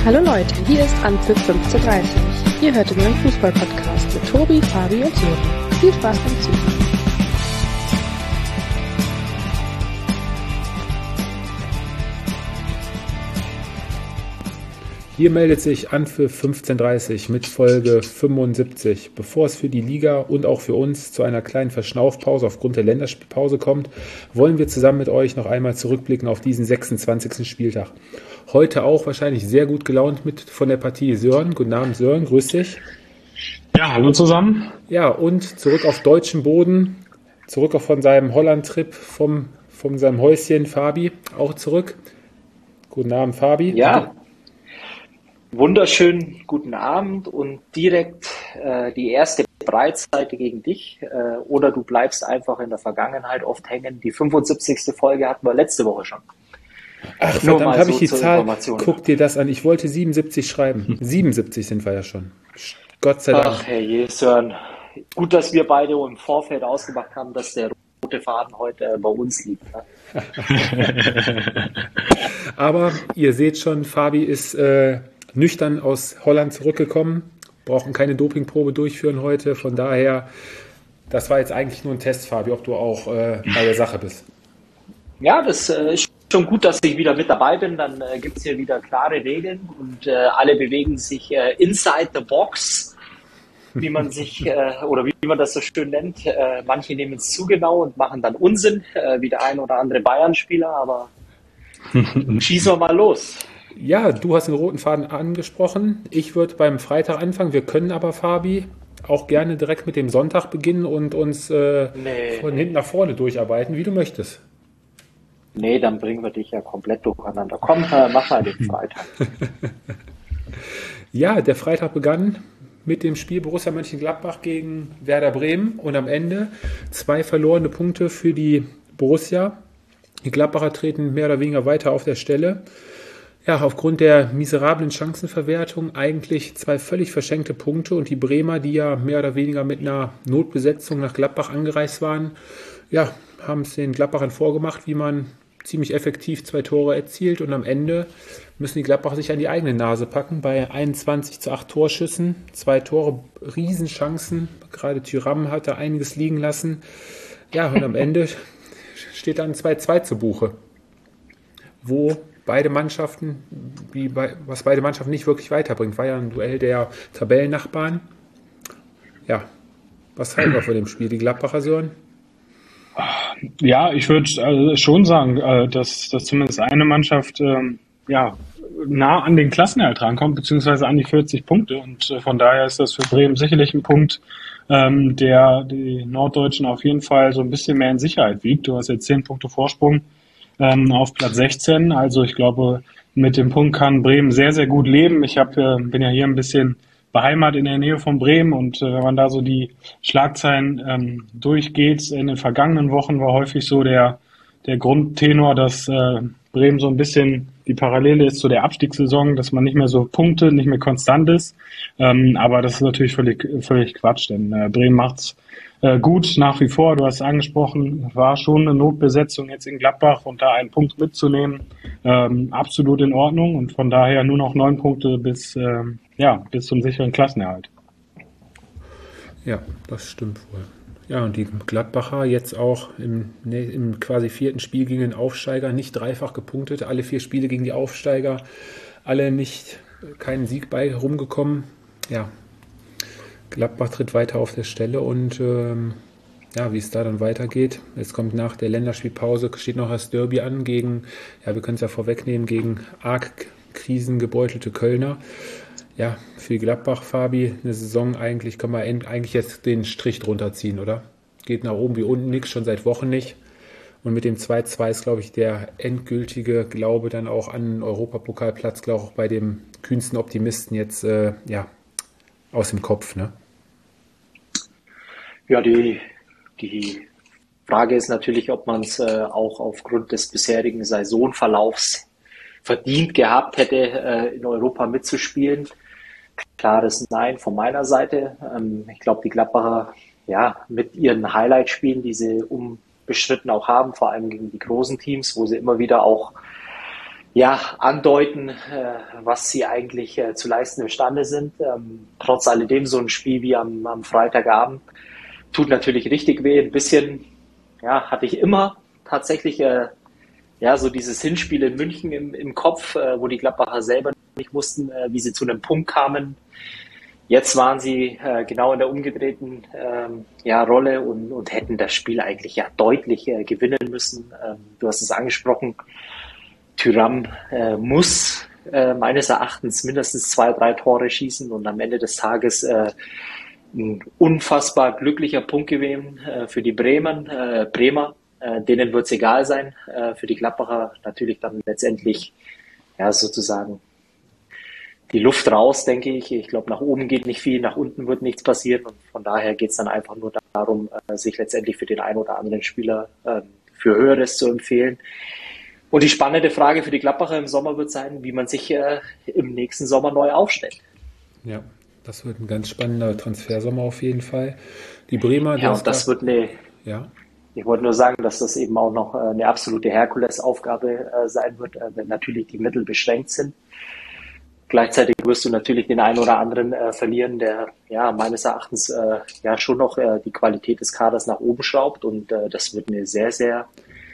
Hallo Leute, hier ist Anpfiff 15:30. Ihr hört den neuen Fußball-Podcast mit Tobi, Fabi und Sören. Viel Spaß beim Zuhören. Hier meldet sich Anpfiff 15:30 mit Folge 75. Bevor es für die Liga und auch für uns zu einer kleinen Verschnaufpause aufgrund der Länderspielpause kommt, wollen wir zusammen mit euch noch einmal zurückblicken auf diesen 26. Spieltag. Heute auch wahrscheinlich sehr gut gelaunt mit von der Partie Sören. Guten Abend Sören, grüß dich. Ja, hallo zusammen. Ja, und zurück auf deutschem Boden, zurück auch von seinem Holland-Trip, von seinem Häuschen Fabi, auch zurück. Guten Abend Fabi. Ja. Wunderschönen guten Abend und direkt die erste Breitseite gegen dich oder du bleibst einfach in der Vergangenheit oft hängen. Die 75. Folge hatten wir letzte Woche schon. Ach, verdammt, habe ich die Zahl. Guck dir das an. Ich wollte 77 schreiben. 77 sind wir ja schon. Gott sei Dank. Ach, herrje, Sören. Gut, dass wir beide im Vorfeld ausgemacht haben, dass der rote Faden heute bei uns liegt. Ne? Aber ihr seht schon, Fabi ist nüchtern aus Holland zurückgekommen, brauchen keine Dopingprobe durchführen heute, von daher, das war jetzt eigentlich nur ein Test, Fabi, ob du auch bei der Sache bist. Ja, das ist schon gut, dass ich wieder mit dabei bin, dann gibt es hier wieder klare Regeln und alle bewegen sich inside the box, wie man sich, oder wie man das so schön nennt. Manche nehmen es zu genau und machen dann Unsinn, wie der ein oder andere Bayern-Spieler, aber schießen wir mal los. Ja, du hast den roten Faden angesprochen. Ich würde beim Freitag anfangen. Wir können aber, Fabi, auch gerne direkt mit dem Sonntag beginnen und uns von hinten nach vorne durcharbeiten, wie du möchtest. Nee, dann bringen wir dich ja komplett durcheinander. Komm, mach mal den Freitag. Ja, der Freitag begann mit dem Spiel Borussia Mönchengladbach gegen Werder Bremen und am Ende 2 verlorene Punkte für die Borussia. Die Gladbacher treten mehr oder weniger weiter auf der Stelle. Ja, aufgrund der miserablen Chancenverwertung eigentlich 2 völlig verschenkte Punkte und die Bremer, die ja mehr oder weniger mit einer Notbesetzung nach Gladbach angereist waren, ja, haben es den Gladbachern vorgemacht, wie man ziemlich effektiv 2 Tore erzielt und am Ende müssen die Gladbacher sich an die eigene Nase packen bei 21:8 Torschüssen, 2 Tore, Riesenchancen, gerade Thuram hat da einiges liegen lassen. Ja, und am Ende steht dann 2:2 zu Buche, wo beide Mannschaften nicht wirklich weiterbringt. War ja ein Duell der Tabellennachbarn. Ja, was halten wir von dem Spiel? Die Gladbacher Sören? Ja, ich würde schon sagen, dass zumindest eine Mannschaft nah an den Klassenerhalt rankommt, beziehungsweise an die 40 Punkte. Und von daher ist das für Bremen sicherlich ein Punkt, der die Norddeutschen auf jeden Fall so ein bisschen mehr in Sicherheit wiegt. Du hast jetzt 10 Punkte Vorsprung auf Platz 16. Also ich glaube, mit dem Punkt kann Bremen sehr, sehr gut leben. Ich bin ja hier ein bisschen beheimatet in der Nähe von Bremen und wenn man da so die Schlagzeilen durchgeht, in den vergangenen Wochen war häufig so der Grundtenor, dass Bremen so ein bisschen die Parallele ist zu der Abstiegssaison, dass man nicht mehr so punktet, nicht mehr konstant ist. Aber das ist natürlich völlig Quatsch, denn Bremen macht's gut nach wie vor. Du hast es angesprochen, war schon eine Notbesetzung jetzt in Gladbach und da einen Punkt mitzunehmen, absolut in Ordnung und von daher nur noch 9 Punkte bis zum sicheren Klassenerhalt. Ja, das stimmt wohl. Ja, und die Gladbacher jetzt auch im quasi 4. Spiel gegen den Aufsteiger nicht dreifach gepunktet, alle 4 Spiele gegen die Aufsteiger, alle keinen Sieg bei rumgekommen. Ja, Gladbach tritt weiter auf der Stelle und wie es da dann weitergeht. Jetzt kommt nach der Länderspielpause, steht noch das Derby an gegen, wir können es ja vorwegnehmen, gegen arg krisengebeutelte Kölner. Ja, für Gladbach, Fabi, eine Saison eigentlich, kann man eigentlich jetzt den Strich drunter ziehen, oder? Geht nach oben wie unten nichts, schon seit Wochen nicht. Und mit dem 2:2 ist, glaube ich, der endgültige Glaube dann auch an den Europapokalplatz, glaube ich, auch bei dem kühnsten Optimisten jetzt, aus dem Kopf, ne? Ja, die Frage ist natürlich, ob man es auch aufgrund des bisherigen Saisonverlaufs verdient gehabt hätte, in Europa mitzuspielen. Klares Nein von meiner Seite. Ich glaube, die Gladbacher, mit ihren Highlight-Spielen, die sie unbestritten auch haben, vor allem gegen die großen Teams, wo sie immer wieder auch ja, andeuten, was sie eigentlich zu leisten imstande sind. Trotz alledem so ein Spiel wie am Freitagabend tut natürlich richtig weh. Ein bisschen, ja, hatte ich immer tatsächlich ja, so dieses Hinspiel in München im Kopf, wo die Gladbacher selber nicht wussten, wie sie zu einem Punkt kamen. Jetzt waren sie genau in der umgedrehten ja, Rolle und hätten das Spiel eigentlich ja deutlich gewinnen müssen. Du hast es angesprochen, Thuram muss meines Erachtens mindestens 2, 3 Tore schießen und am Ende des Tages ein unfassbar glücklicher Punktgewinn für die Bremer. Denen wird es egal sein. Für die Gladbacher natürlich dann letztendlich ja sozusagen die Luft raus, denke ich. Ich glaube, nach oben geht nicht viel, nach unten wird nichts passieren. Und von daher geht es dann einfach nur darum, sich letztendlich für den einen oder anderen Spieler für Höheres zu empfehlen. Und die spannende Frage für die Gladbacher im Sommer wird sein, wie man sich im nächsten Sommer neu aufstellt. Ja, das wird ein ganz spannender Transfersommer auf jeden Fall. Die Bremer... Ja, und das wird eine... Ja. Ich wollte nur sagen, dass das eben auch noch eine absolute Herkulesaufgabe sein wird, wenn natürlich die Mittel beschränkt sind. Gleichzeitig wirst du natürlich den einen oder anderen verlieren, der ja meines Erachtens ja schon noch die Qualität des Kaders nach oben schraubt. Und das wird eine sehr, sehr,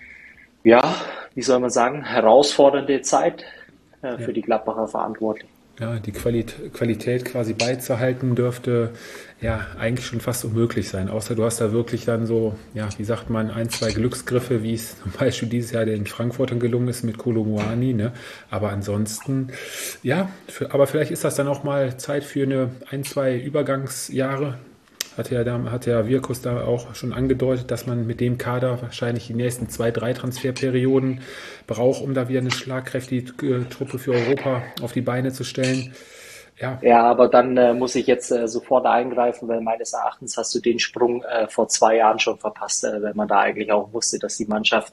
ja, wie soll man sagen, herausfordernde Zeit für die Gladbacher Verantwortlichen. Ja, die Qualität quasi beizuhalten dürfte ja eigentlich schon fast unmöglich sein. Außer du hast da wirklich dann so, ja, wie sagt man, 1, 2 Glücksgriffe, wie es zum Beispiel dieses Jahr den Frankfurtern gelungen ist mit Kolo Muani, ne? Aber ansonsten, ja, aber vielleicht ist das dann auch mal Zeit für 1, 2 Übergangsjahre. Hat ja Wirkus da auch schon angedeutet, dass man mit dem Kader wahrscheinlich die nächsten 2, 3 Transferperioden braucht, um da wieder eine schlagkräftige Truppe für Europa auf die Beine zu stellen. Ja, aber dann muss ich jetzt sofort eingreifen, weil meines Erachtens hast du den Sprung vor 2 Jahren schon verpasst, weil man da eigentlich auch wusste, dass die Mannschaft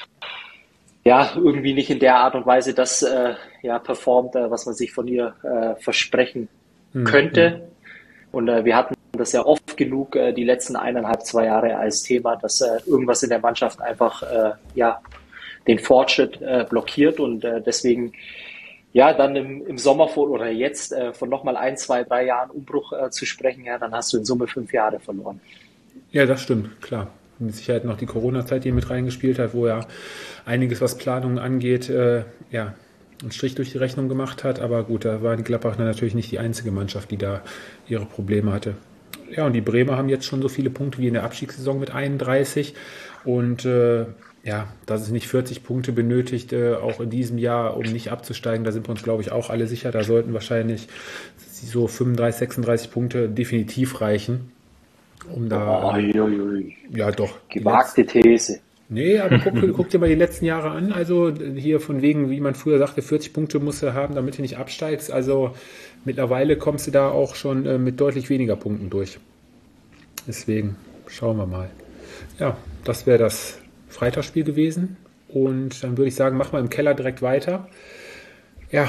ja irgendwie nicht in der Art und Weise das ja performt, was man sich von ihr versprechen könnte. Und wir hatten das ja oft genug die letzten 1,5, 2 Jahre als Thema, dass irgendwas in der Mannschaft einfach ja den Fortschritt blockiert und deswegen ja dann im Sommer oder jetzt von nochmal 1, 2, 3 Jahren Umbruch zu sprechen, ja, dann hast du in Summe 5 Jahre verloren. Ja, das stimmt, klar. Mit Sicherheit noch die Corona-Zeit, die mit reingespielt hat, wo ja einiges, was Planungen angeht, ja, einen Strich durch die Rechnung gemacht hat. Aber gut, da war die Gladbacher natürlich nicht die einzige Mannschaft, die da ihre Probleme hatte. Ja, und die Bremer haben jetzt schon so viele Punkte wie in der Abstiegssaison mit 31. Und ja, dass es nicht 40 Punkte benötigt, auch in diesem Jahr, um nicht abzusteigen, da sind wir uns, glaube ich, auch alle sicher. Da sollten wahrscheinlich so 35, 36 Punkte definitiv reichen. Um da, ja doch. Gewagte These. Nee, aber guck dir mal die letzten Jahre an. Also hier von wegen, wie man früher sagte, 40 Punkte musst du haben, damit du nicht absteigst. Also mittlerweile kommst du da auch schon mit deutlich weniger Punkten durch. Deswegen schauen wir mal. Ja, das wäre das Freitagsspiel gewesen. Und dann würde ich sagen, machen wir im Keller direkt weiter. Ja,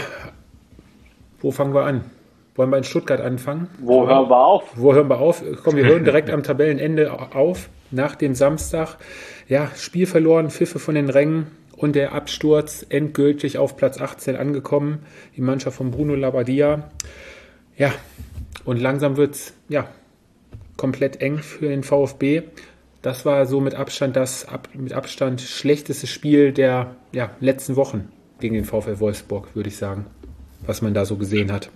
wo fangen wir an? Wollen wir in Stuttgart anfangen? Wo hören wir auf? Wo hören wir auf? Komm, wir hören direkt am Tabellenende auf. Nach dem Samstag. Ja, Spiel verloren, Pfiffe von den Rängen und der Absturz endgültig auf Platz 18 angekommen. Die Mannschaft von Bruno Labbadia. Ja, und langsam wird es ja, komplett eng für den VfB. Das war so mit Abstand das mit Abstand schlechteste Spiel der letzten Wochen gegen den VfL Wolfsburg, würde ich sagen, was man da so gesehen hat.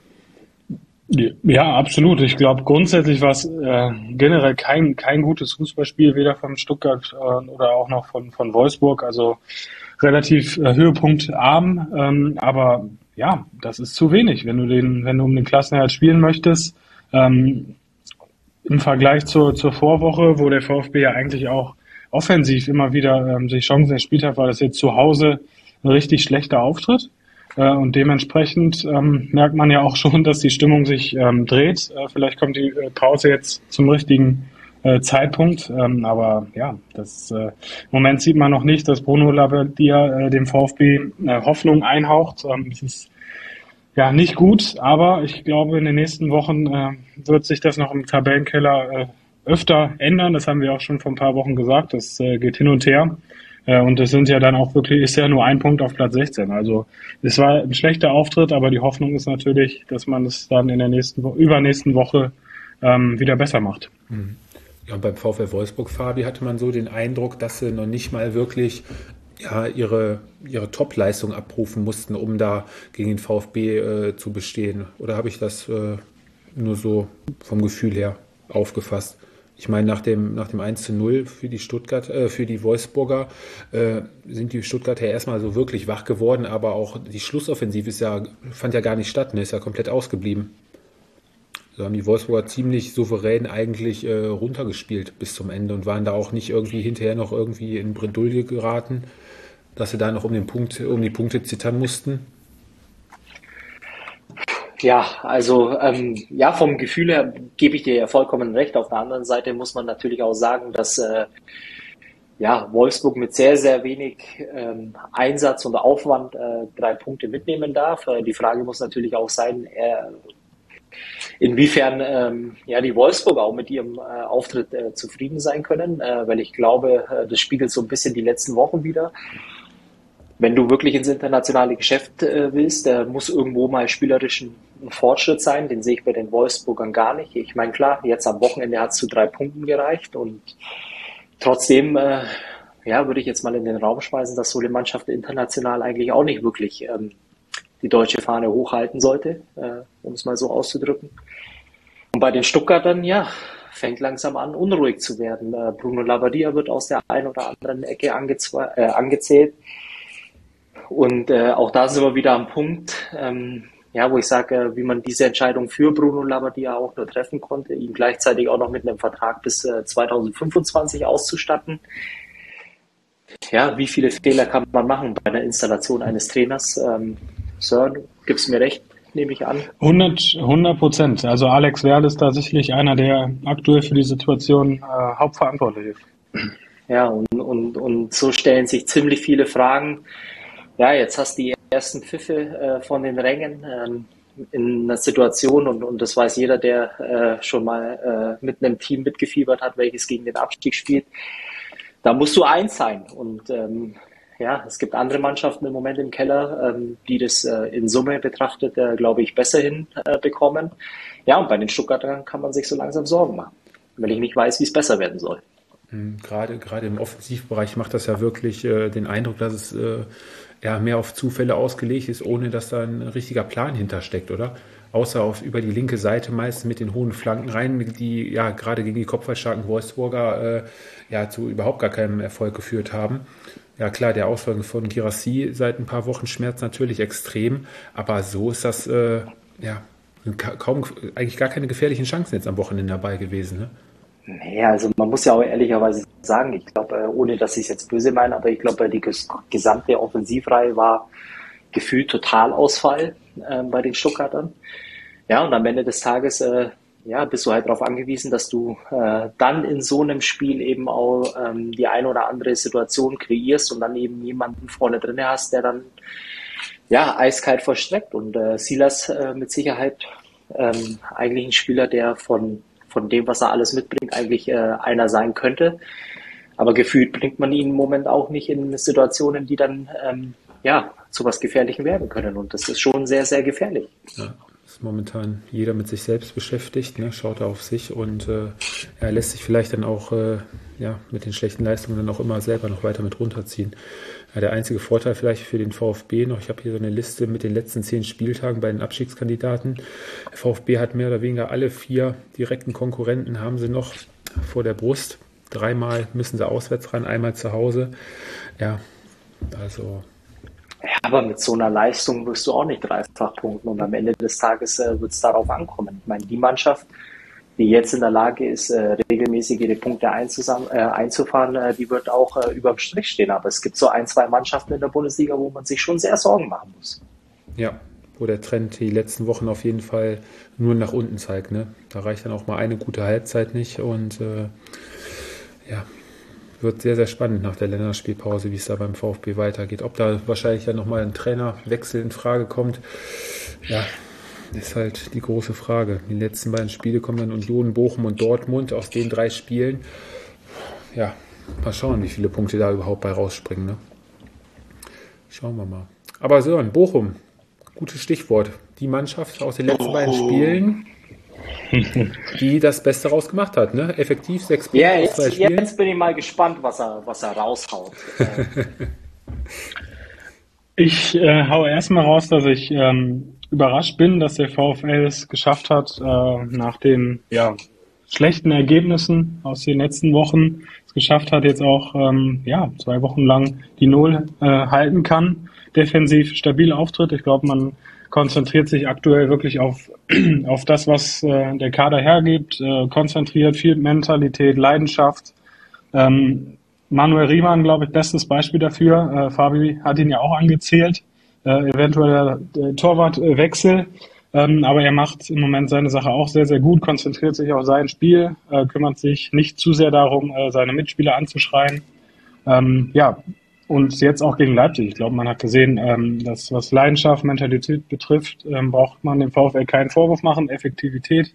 Ja, absolut. Ich glaube, grundsätzlich war es generell kein gutes Fußballspiel, weder von Stuttgart oder auch noch von Wolfsburg. Also relativ höhepunktarm. Aber ja, das ist zu wenig, wenn du um den Klassenerhalt spielen möchtest. Im Vergleich zur Vorwoche, wo der VfB ja eigentlich auch offensiv immer wieder sich Chancen erspielt hat, war das jetzt zu Hause ein richtig schlechter Auftritt. Und dementsprechend merkt man ja auch schon, dass die Stimmung sich dreht. Vielleicht kommt die Pause jetzt zum richtigen Zeitpunkt. Aber ja, im Moment sieht man noch nicht, dass Bruno Labbadia dem VfB Hoffnung einhaucht. Es ist ja nicht gut, aber ich glaube, in den nächsten Wochen wird sich das noch im Tabellenkeller öfter ändern. Das haben wir auch schon vor ein paar Wochen gesagt. Das geht hin und her. Und es sind ja dann auch wirklich, ist ja nur ein Punkt auf Platz 16. Also es war ein schlechter Auftritt, aber die Hoffnung ist natürlich, dass man es dann in der übernächsten Woche wieder besser macht. Ja, und beim VfL Wolfsburg, Fabi, hatte man so den Eindruck, dass sie noch nicht mal wirklich ihre Top-Leistung abrufen mussten, um da gegen den VfB zu bestehen. Oder habe ich das nur so vom Gefühl her aufgefasst? Ich meine, nach dem 1:0 für die Wolfsburger sind die Stuttgarter ja erstmal so wirklich wach geworden, aber auch die Schlussoffensive fand ja gar nicht statt, ne? Ist ja komplett ausgeblieben. So haben die Wolfsburger ziemlich souverän eigentlich runtergespielt bis zum Ende und waren da auch nicht irgendwie hinterher noch irgendwie in Bredouille geraten, dass sie da noch um die Punkte zittern mussten. Ja, also vom Gefühl her gebe ich dir ja vollkommen recht. Auf der anderen Seite muss man natürlich auch sagen, dass Wolfsburg mit sehr, sehr wenig Einsatz und Aufwand 3 Punkte mitnehmen darf. Die Frage muss natürlich auch sein, inwiefern die Wolfsburger auch mit ihrem Auftritt zufrieden sein können, weil ich glaube, das spiegelt so ein bisschen die letzten Wochen wieder. Wenn du wirklich ins internationale Geschäft willst, muss irgendwo mal spielerisch ein Fortschritt sein. Den sehe ich bei den Wolfsburgern gar nicht. Ich meine, klar, jetzt am Wochenende hat es zu 3 Punkten gereicht und trotzdem würde ich jetzt mal in den Raum schmeißen, dass so eine Mannschaft international eigentlich auch nicht wirklich die deutsche Fahne hochhalten sollte, um es mal so auszudrücken. Und bei den Stuttgartern, fängt langsam an, unruhig zu werden. Bruno Labbadia wird aus der einen oder anderen Ecke angezählt. Und auch da sind wir wieder am Punkt, wo ich sage, wie man diese Entscheidung für Bruno Labbadia auch nur treffen konnte, ihn gleichzeitig auch noch mit einem Vertrag bis 2025 auszustatten. Ja, wie viele Fehler kann man machen bei der Installation eines Trainers? Sir, du gibst mir recht, nehme ich an. 100%. Also Alex Werl ist da sicherlich einer, der aktuell für die Situation hauptverantwortlich ist. Ja, und so stellen sich ziemlich viele Fragen. Ja, jetzt hast du die ersten Pfiffe von den Rängen in einer Situation und das weiß jeder, der schon mal mit einem Team mitgefiebert hat, welches gegen den Abstieg spielt. Da musst du eins sein und es gibt andere Mannschaften im Moment im Keller, die das in Summe betrachtet, glaube ich, besser hinbekommen. Ja, und bei den Stuttgartern kann man sich so langsam Sorgen machen, weil ich nicht weiß, wie es besser werden soll. Gerade im Offensivbereich macht das ja wirklich den Eindruck, dass es mehr auf Zufälle ausgelegt ist, ohne dass da ein richtiger Plan hintersteckt, oder? Außer über die linke Seite meistens mit den hohen Flanken rein, die gerade gegen die kopfballstarken Wolfsburger zu überhaupt gar keinem Erfolg geführt haben. Ja klar, der Ausfall von Guirassy seit ein paar Wochen schmerzt natürlich extrem, aber so ist das eigentlich gar keine gefährlichen Chancen jetzt am Wochenende dabei gewesen, ne? Naja, also man muss ja auch ehrlicherweise sagen, ich glaube, ohne dass ich es jetzt böse meine, aber ich glaube, die gesamte Offensivreihe war gefühlt Totalausfall bei den Stuttgartern. Ja, und am Ende des Tages bist du halt darauf angewiesen, dass du dann in so einem Spiel eben auch die eine oder andere Situation kreierst und dann eben jemanden vorne drin hast, der dann eiskalt vollstreckt. Und Silas mit Sicherheit eigentlich ein Spieler, der von dem, was er alles mitbringt, eigentlich einer sein könnte. Aber gefühlt bringt man ihn im Moment auch nicht in Situationen, die dann zu was Gefährlichem werden können. Und das ist schon sehr, sehr gefährlich. Ja, ist momentan jeder mit sich selbst beschäftigt, ne? Schaut auf sich und er lässt sich vielleicht dann auch mit den schlechten Leistungen dann auch immer selber noch weiter mit runterziehen. Ja, der einzige Vorteil vielleicht für den VfB noch, ich habe hier so eine Liste mit den letzten 10 Spieltagen bei den Abstiegskandidaten. Der VfB hat mehr oder weniger alle 4 direkten Konkurrenten haben sie noch vor der Brust. 3-mal müssen sie auswärts ran, einmal zu Hause. Ja, also... Ja, aber mit so einer Leistung wirst du auch nicht dreifach punkten und am Ende des Tages wird es darauf ankommen. Ich meine, die Mannschaft, die jetzt in der Lage ist, regelmäßig ihre Punkte einzufahren, die wird auch überm Strich stehen. Aber es gibt so 1-2 Mannschaften in der Bundesliga, wo man sich schon sehr Sorgen machen muss. Ja, wo der Trend die letzten Wochen auf jeden Fall nur nach unten zeigt, ne? Da reicht dann auch mal eine gute Halbzeit nicht und wird sehr, sehr spannend nach der Länderspielpause, wie es da beim VfB weitergeht. Ob da wahrscheinlich dann nochmal ein Trainerwechsel in Frage kommt, ist halt die große Frage. Die letzten beiden Spiele kommen dann Union, Bochum und Dortmund. Aus den 3 Spielen, Mal schauen, wie viele Punkte da überhaupt bei rausspringen. Ne? Schauen wir mal. Aber Sören, Bochum, gutes Stichwort. Die Mannschaft aus den letzten beiden Spielen, die das Beste rausgemacht hat. Ne? Effektiv 6 Punkte aus 2 Spielen. Jetzt bin ich mal gespannt, was er raushaut. Ich hau erstmal raus, dass ich überrascht bin, dass der VfL es geschafft hat, nach den schlechten Ergebnissen aus den letzten Wochen, es geschafft hat, jetzt auch 2 Wochen lang die Null halten kann, defensiv stabil auftritt. Ich glaube, man konzentriert sich aktuell wirklich auf das, was der Kader hergibt, konzentriert, viel Mentalität, Leidenschaft. Manuel Riemann, glaube ich, bestes Beispiel dafür. Fabi hat ihn ja auch angezählt, eventuell der Torwartwechsel. Aber er macht im Moment seine Sache auch sehr, sehr gut, konzentriert sich auf sein Spiel, kümmert sich nicht zu sehr darum, seine Mitspieler anzuschreien. Und jetzt auch gegen Leipzig. Ich glaube, man hat gesehen, dass was Leidenschaft, Mentalität betrifft, braucht man dem VfL keinen Vorwurf machen, Effektivität.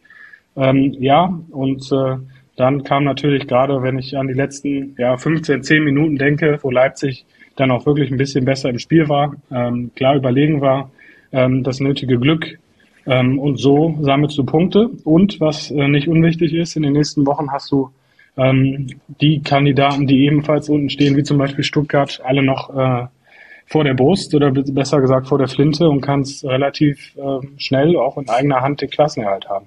Dann kam natürlich gerade, wenn ich an die letzten 10 Minuten denke, wo Leipzig dann auch wirklich ein bisschen besser im Spiel war, klar überlegen war, das nötige Glück. Und so sammelst du Punkte. Und was nicht unwichtig ist, in den nächsten Wochen hast du die Kandidaten, die ebenfalls unten stehen, wie zum Beispiel Stuttgart, alle noch vor der Brust oder besser gesagt vor der Flinte und kannst relativ schnell auch in eigener Hand den Klassenerhalt haben.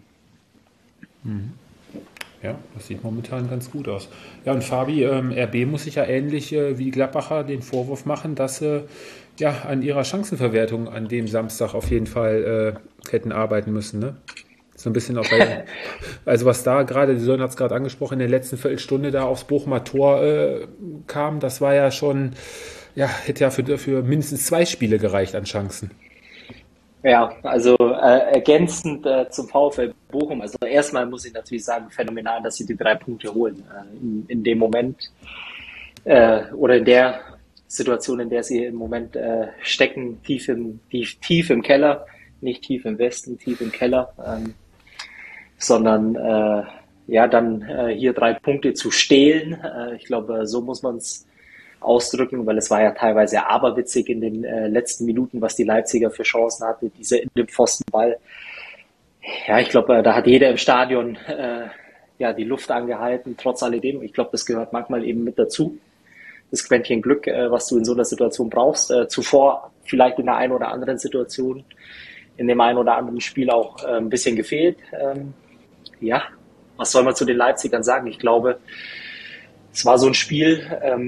Ja, das sieht momentan ganz gut aus. Ja, und Fabi, RB muss sich ja ähnlich wie die Gladbacher den Vorwurf machen, dass sie an ihrer Chancenverwertung an dem Samstag auf jeden Fall hätten arbeiten müssen, ne? So ein bisschen auch bei, also was da gerade, die Sören hat es gerade angesprochen, in der letzten Viertelstunde da aufs Bochumer Tor kam, das war ja schon, hätte ja für mindestens 2 Spiele gereicht an Chancen. Ja, also ergänzend zum VfL Bochum, also erstmal muss ich natürlich sagen, phänomenal, dass sie die 3 Punkte holen in dem Moment oder in der Situation, in der sie im Moment stecken, tief im Keller, nicht tief im Westen, tief im Keller, sondern dann hier 3 Punkte zu stehlen. Ich glaube, so muss man es ausdrücken, weil es war ja teilweise aberwitzig in den letzten Minuten, was die Leipziger für Chancen hatte, dieser in dem Pfostenball. Ja, ich glaube, da hat jeder im Stadion die Luft angehalten, trotz alledem. Ich glaube, das gehört manchmal eben mit dazu. Das Quäntchen Glück, was du in so einer Situation brauchst. Zuvor vielleicht in der einen oder anderen Situation, in dem einen oder anderen Spiel auch ein bisschen gefehlt. Was soll man zu den Leipzigern sagen? Ich glaube, es war so ein Spiel,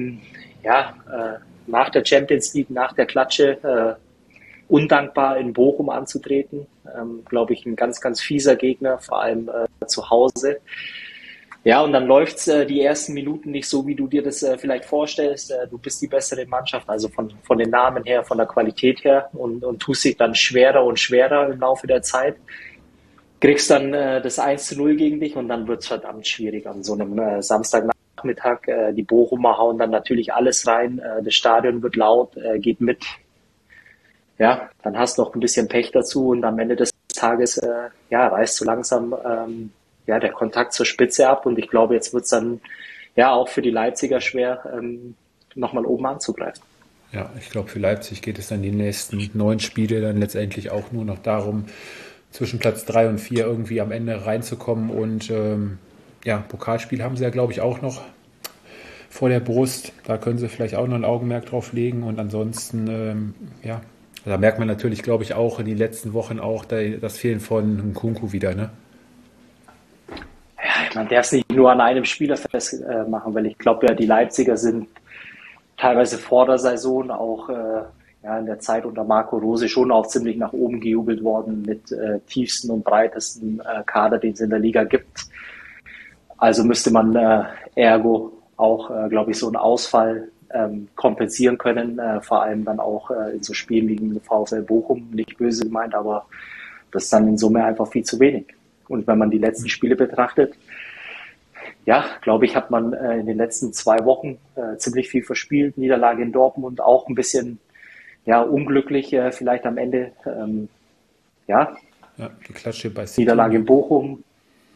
nach der Champions League, nach der Klatsche, undankbar in Bochum anzutreten. Glaube ich, ein ganz, ganz fieser Gegner, vor allem zu Hause. Ja, und dann läuft's die ersten Minuten nicht so, wie du dir das vielleicht vorstellst. Du bist die bessere Mannschaft, also von den Namen her, von der Qualität her und tust dich dann schwerer und schwerer im Laufe der Zeit. Kriegst dann das 1:0 gegen dich und dann wird's verdammt schwierig an so einem Samstagnachmittag. Die Bochumer hauen dann natürlich alles rein. Das Stadion wird laut, geht mit. Ja, dann hast du noch ein bisschen Pech dazu und am Ende des Tages reißt so langsam der Kontakt zur Spitze ab und ich glaube, jetzt wird es dann auch für die Leipziger schwer, nochmal oben anzugreifen. Ja, ich glaube, für Leipzig geht es dann die nächsten 9 Spiele dann letztendlich auch nur noch darum, zwischen Platz 3 und 4 irgendwie am Ende reinzukommen und Pokalspiel haben sie ja, glaube ich, auch noch vor der Brust. Da können sie vielleicht auch noch ein Augenmerk drauf legen und ansonsten, da merkt man natürlich, glaube ich, auch in den letzten Wochen auch das Fehlen von Nkunku wieder, ne? Man darf es nicht nur an einem Spieler festmachen, weil ich glaube, die Leipziger sind teilweise vor der Saison auch in der Zeit unter Marco Rose schon auch ziemlich nach oben gejubelt worden mit tiefsten und breitesten Kader, den es in der Liga gibt. Also müsste man ergo auch, glaube ich, so einen Ausfall kompensieren können, vor allem dann auch in so Spielen gegen VfL Bochum, nicht böse gemeint, aber das ist dann in Summe einfach viel zu wenig. Und wenn man die letzten Spiele betrachtet, glaube ich, hat man in den letzten 2 Wochen ziemlich viel verspielt. Niederlage in Dortmund auch ein bisschen unglücklich vielleicht am Ende. Die Klatsche bei City. Niederlage in Bochum,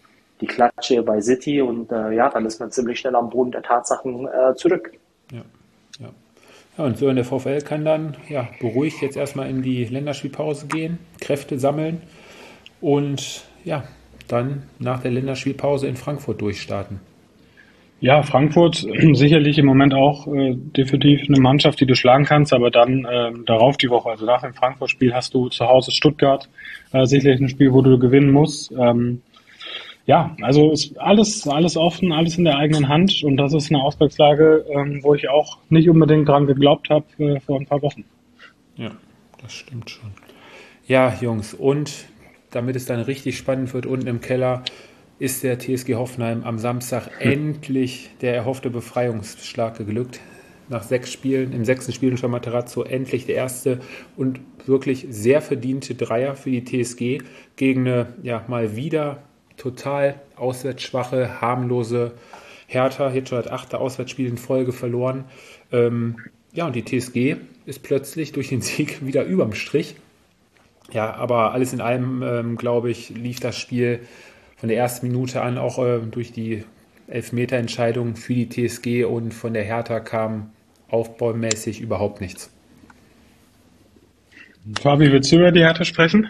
die Klatsche bei City und dann ist man ziemlich schnell am Boden der Tatsachen zurück. Ja, ja. Ja, und so in der VfL kann dann beruhigt jetzt erstmal in die Länderspielpause gehen, Kräfte sammeln und dann nach der Länderspielpause in Frankfurt durchstarten. Ja, Frankfurt sicherlich im Moment auch definitiv eine Mannschaft, die du schlagen kannst, aber dann darauf die Woche, also nach dem Frankfurt-Spiel hast du zu Hause Stuttgart, sicherlich ein Spiel, wo du gewinnen musst. Also ist alles offen, alles in der eigenen Hand und das ist eine Ausgangslage, wo ich auch nicht unbedingt dran geglaubt habe vor ein paar Wochen. Ja, das stimmt schon. Ja, Jungs, und damit es dann richtig spannend wird, unten im Keller ist der TSG Hoffenheim am Samstag endlich der erhoffte Befreiungsschlag geglückt. Nach 6 Spielen, im 6. Spiel unter Materazzo, endlich der erste und wirklich sehr verdiente Dreier für die TSG gegen eine mal wieder total auswärtsschwache, harmlose Hertha. Jetzt schon das 8. Auswärtsspiel in Folge verloren. Und die TSG ist plötzlich durch den Sieg wieder überm Strich. Ja, aber alles in allem, glaube ich, lief das Spiel von der ersten Minute an auch durch die Elfmeterentscheidung für die TSG und von der Hertha kam aufbaumäßig überhaupt nichts. Fabi, willst du über die Hertha sprechen?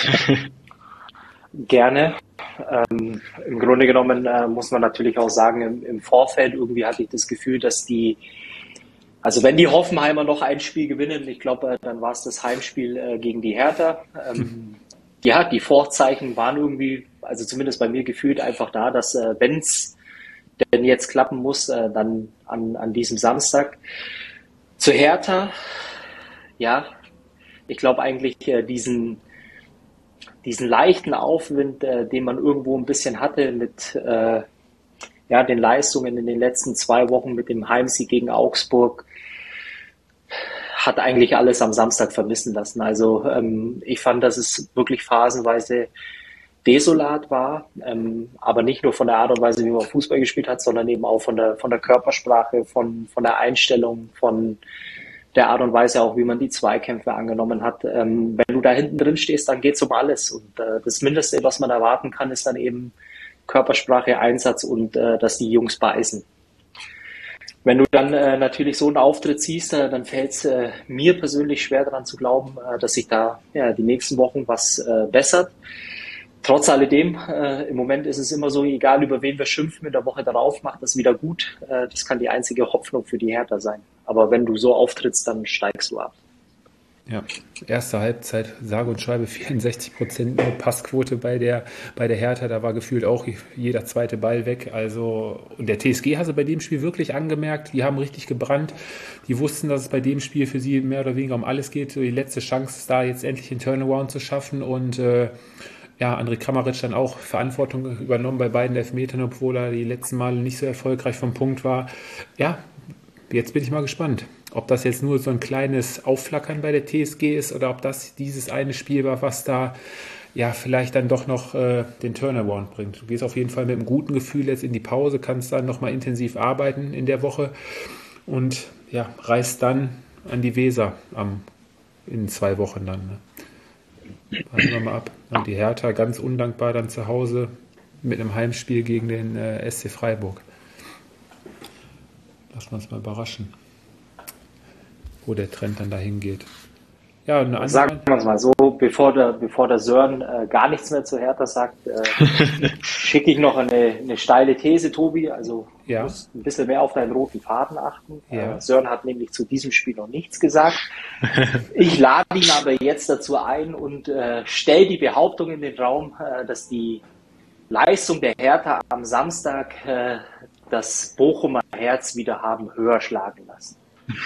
Gerne. Im Grunde genommen muss man natürlich auch sagen, im Vorfeld irgendwie hatte ich das Gefühl, dass also wenn die Hoffenheimer noch ein Spiel gewinnen, ich glaube, dann war es das Heimspiel gegen die Hertha. Die Vorzeichen waren irgendwie, also zumindest bei mir gefühlt einfach da, dass wenn es denn jetzt klappen muss, dann an diesem Samstag zur Hertha, ich glaube eigentlich diesen leichten Aufwind, den man irgendwo ein bisschen hatte mit den Leistungen in den letzten 2 Wochen mit dem Heimsieg gegen Augsburg, hat eigentlich alles am Samstag vermissen lassen. Also ich fand, dass es wirklich phasenweise desolat war, aber nicht nur von der Art und Weise, wie man Fußball gespielt hat, sondern eben auch von der Körpersprache, von der Einstellung, von der Art und Weise auch, wie man die Zweikämpfe angenommen hat. Wenn du da hinten drin stehst, dann geht's um alles. Und das Mindeste, was man erwarten kann, ist dann eben Körpersprache, Einsatz und dass die Jungs beißen. Wenn du dann natürlich so einen Auftritt siehst, dann fällt es mir persönlich schwer daran zu glauben, dass sich da die nächsten Wochen was bessert. Trotz alledem, im Moment ist es immer so, egal über wen wir schimpfen, in der Woche darauf macht das wieder gut. Das kann die einzige Hoffnung für die Hertha sein. Aber wenn du so auftrittst, dann steigst du ab. Ja, erste Halbzeit, sage und schreibe 64% Passquote bei der Hertha, da war gefühlt auch jeder zweite Ball weg. Also, und der TSG hatte bei dem Spiel wirklich angemerkt, die haben richtig gebrannt. Die wussten, dass es bei dem Spiel für sie mehr oder weniger um alles geht. So die letzte Chance ist da, jetzt endlich den Turnaround zu schaffen. Und André Kramaric dann auch Verantwortung übernommen bei beiden Elfmetern, obwohl er die letzten Male nicht so erfolgreich vom Punkt war. Ja, jetzt bin ich mal gespannt, ob das jetzt nur so ein kleines Aufflackern bei der TSG ist oder ob das dieses eine Spiel war, was da vielleicht dann doch noch den Turnaround bringt. Du gehst auf jeden Fall mit einem guten Gefühl jetzt in die Pause, kannst dann nochmal intensiv arbeiten in der Woche und reist dann an die Weser in 2 Wochen dann. Ne? Warten wir mal ab. Und die Hertha ganz undankbar dann zu Hause mit einem Heimspiel gegen den SC Freiburg. Lassen wir uns mal überraschen, wo der Trend dann dahin geht. Ja, sagen wir es mal so, bevor der Sören gar nichts mehr zu Hertha sagt, schicke ich noch eine steile These, Tobi. Also du musst ein bisschen mehr auf deinen roten Faden achten. Ja. Sören hat nämlich zu diesem Spiel noch nichts gesagt. Ich lade ihn aber jetzt dazu ein und stelle die Behauptung in den Raum, dass die Leistung der Hertha am Samstag das Bochumer Herz wieder haben höher schlagen lassen.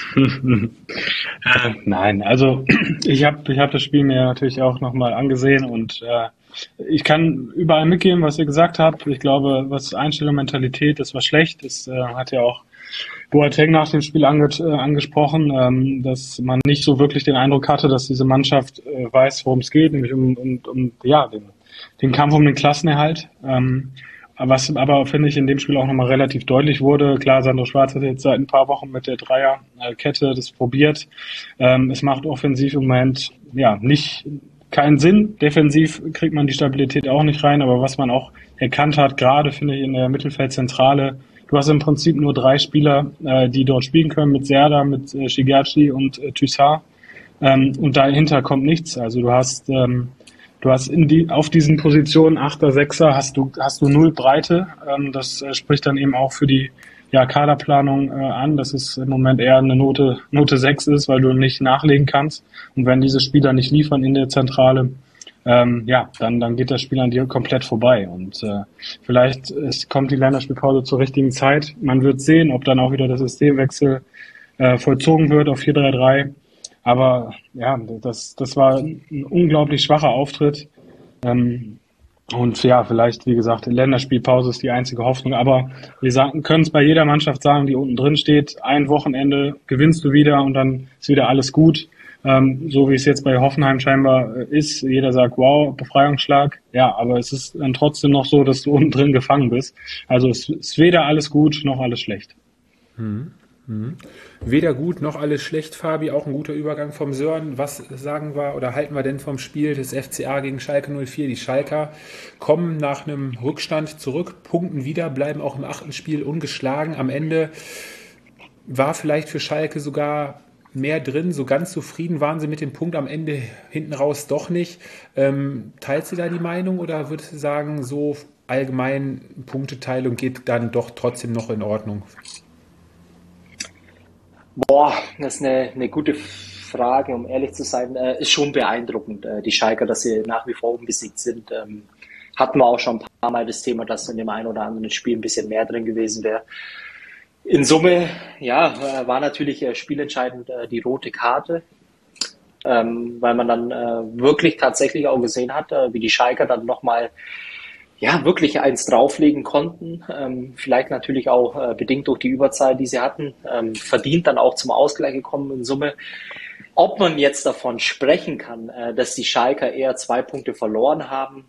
Nein, also ich hab das Spiel mir natürlich auch nochmal angesehen und ich kann überall mitgehen, was ihr gesagt habt. Ich glaube, was Einstellung, Mentalität, das war schlecht. Das hat ja auch Boateng nach dem Spiel angesprochen, dass man nicht so wirklich den Eindruck hatte, dass diese Mannschaft weiß, worum es geht, nämlich um den Kampf um den Klassenerhalt. Was aber, finde ich, in dem Spiel auch nochmal relativ deutlich wurde. Klar, Sandro Schwarz hat jetzt seit ein paar Wochen mit der Dreierkette das probiert. Es macht offensiv im Moment nicht keinen Sinn. Defensiv kriegt man die Stabilität auch nicht rein, aber was man auch erkannt hat, gerade finde ich in der Mittelfeldzentrale, du hast im Prinzip nur 3 Spieler, die dort spielen können, mit Serda, mit Shigerchi und Toussaint. Und dahinter kommt nichts. Also du hast auf diesen Positionen 8er, 6er hast du null Breite. Das spricht dann eben auch für die Kaderplanung an, dass es im Moment eher eine Note 6 ist, weil du nicht nachlegen kannst. Und wenn diese Spieler nicht liefern in der Zentrale, dann geht das Spiel an dir komplett vorbei. Und vielleicht kommt die Länderspielpause zur richtigen Zeit. Man wird sehen, ob dann auch wieder der Systemwechsel vollzogen wird auf 4-3-3. Aber ja, das war ein unglaublich schwacher Auftritt. Und ja, vielleicht, wie gesagt, Länderspielpause ist die einzige Hoffnung. Aber wir können es bei jeder Mannschaft sagen, die unten drin steht, ein Wochenende gewinnst du wieder und dann ist wieder alles gut. So wie es jetzt bei Hoffenheim scheinbar ist. Jeder sagt, wow, Befreiungsschlag. Ja, aber es ist dann trotzdem noch so, dass du unten drin gefangen bist. Also es ist weder alles gut noch alles schlecht. Weder gut noch alles schlecht, Fabi. Auch ein guter Übergang vom Sören. Was sagen wir oder halten wir denn vom Spiel des FCA gegen Schalke 04? Die Schalker kommen nach einem Rückstand zurück, punkten wieder, bleiben auch im 8. Spiel ungeschlagen. Am Ende war vielleicht für Schalke sogar mehr drin. So ganz zufrieden waren sie mit dem Punkt am Ende hinten raus doch nicht. Teilt sie da die Meinung oder würdest du sagen, so allgemein Punkteteilung geht dann doch trotzdem noch in Ordnung? Boah, das ist eine gute Frage, um ehrlich zu sein. Ist schon beeindruckend, die Schalker, dass sie nach wie vor unbesiegt sind. Hatten wir auch schon ein paar Mal das Thema, dass in dem einen oder anderen Spiel ein bisschen mehr drin gewesen wäre. In Summe, ja, war natürlich spielentscheidend die rote Karte, weil man dann wirklich tatsächlich auch gesehen hat, wie die Schalker dann nochmal wirklich eins drauflegen konnten. Vielleicht natürlich auch bedingt durch die Überzahl, die sie hatten. Verdient dann auch zum Ausgleich gekommen in Summe. Ob man jetzt davon sprechen kann, dass die Schalker eher 2 Punkte verloren haben,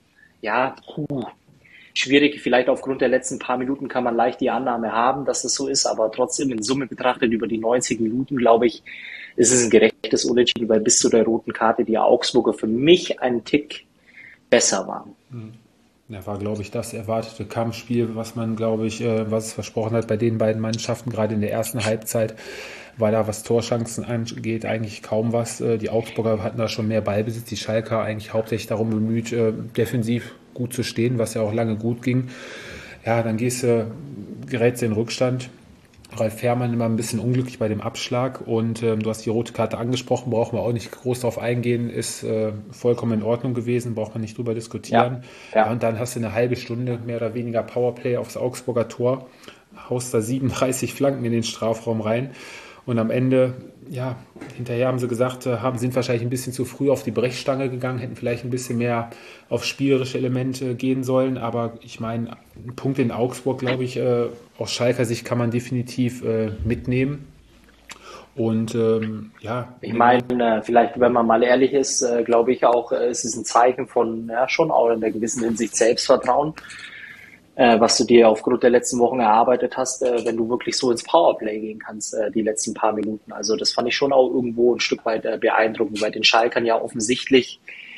schwierig. Vielleicht aufgrund der letzten paar Minuten kann man leicht die Annahme haben, dass das so ist. Aber trotzdem in Summe betrachtet über die 90 Minuten, glaube ich, ist es ein gerechtes Unentschieden, weil bis zu der roten Karte die Augsburger für mich einen Tick besser waren. Ja, war, glaube ich, das erwartete Kampfspiel, was man, glaube ich, was es versprochen hat bei den beiden Mannschaften. Gerade in der ersten Halbzeit war da, was Torchancen angeht, eigentlich kaum was. Die Augsburger hatten da schon mehr Ballbesitz, die Schalker eigentlich hauptsächlich darum bemüht, defensiv gut zu stehen, was ja auch lange gut ging. Ja, dann gerätst du in Rückstand. Ralf Fährmann immer ein bisschen unglücklich bei dem Abschlag und du hast die rote Karte angesprochen, brauchen wir auch nicht groß drauf eingehen, ist vollkommen in Ordnung gewesen, braucht man nicht drüber diskutieren. Ja, und dann hast du eine halbe Stunde mehr oder weniger Powerplay aufs Augsburger Tor, haust da 37 Flanken in den Strafraum rein und am Ende, hinterher haben sie gesagt, sind wahrscheinlich ein bisschen zu früh auf die Brechstange gegangen, hätten vielleicht ein bisschen mehr auf spielerische Elemente gehen sollen, aber ich meine, ein Punkt in Augsburg, glaube ich, aus Schalker Sicht kann man definitiv mitnehmen. Und ich meine, vielleicht, wenn man mal ehrlich ist, glaube ich auch, es ist ein Zeichen von schon auch in der gewissen Hinsicht Selbstvertrauen, was du dir aufgrund der letzten Wochen erarbeitet hast, wenn du wirklich so ins Powerplay gehen kannst, die letzten paar Minuten. Also das fand ich schon auch irgendwo ein Stück weit beeindruckend, weil den Schalkern ja offensichtlich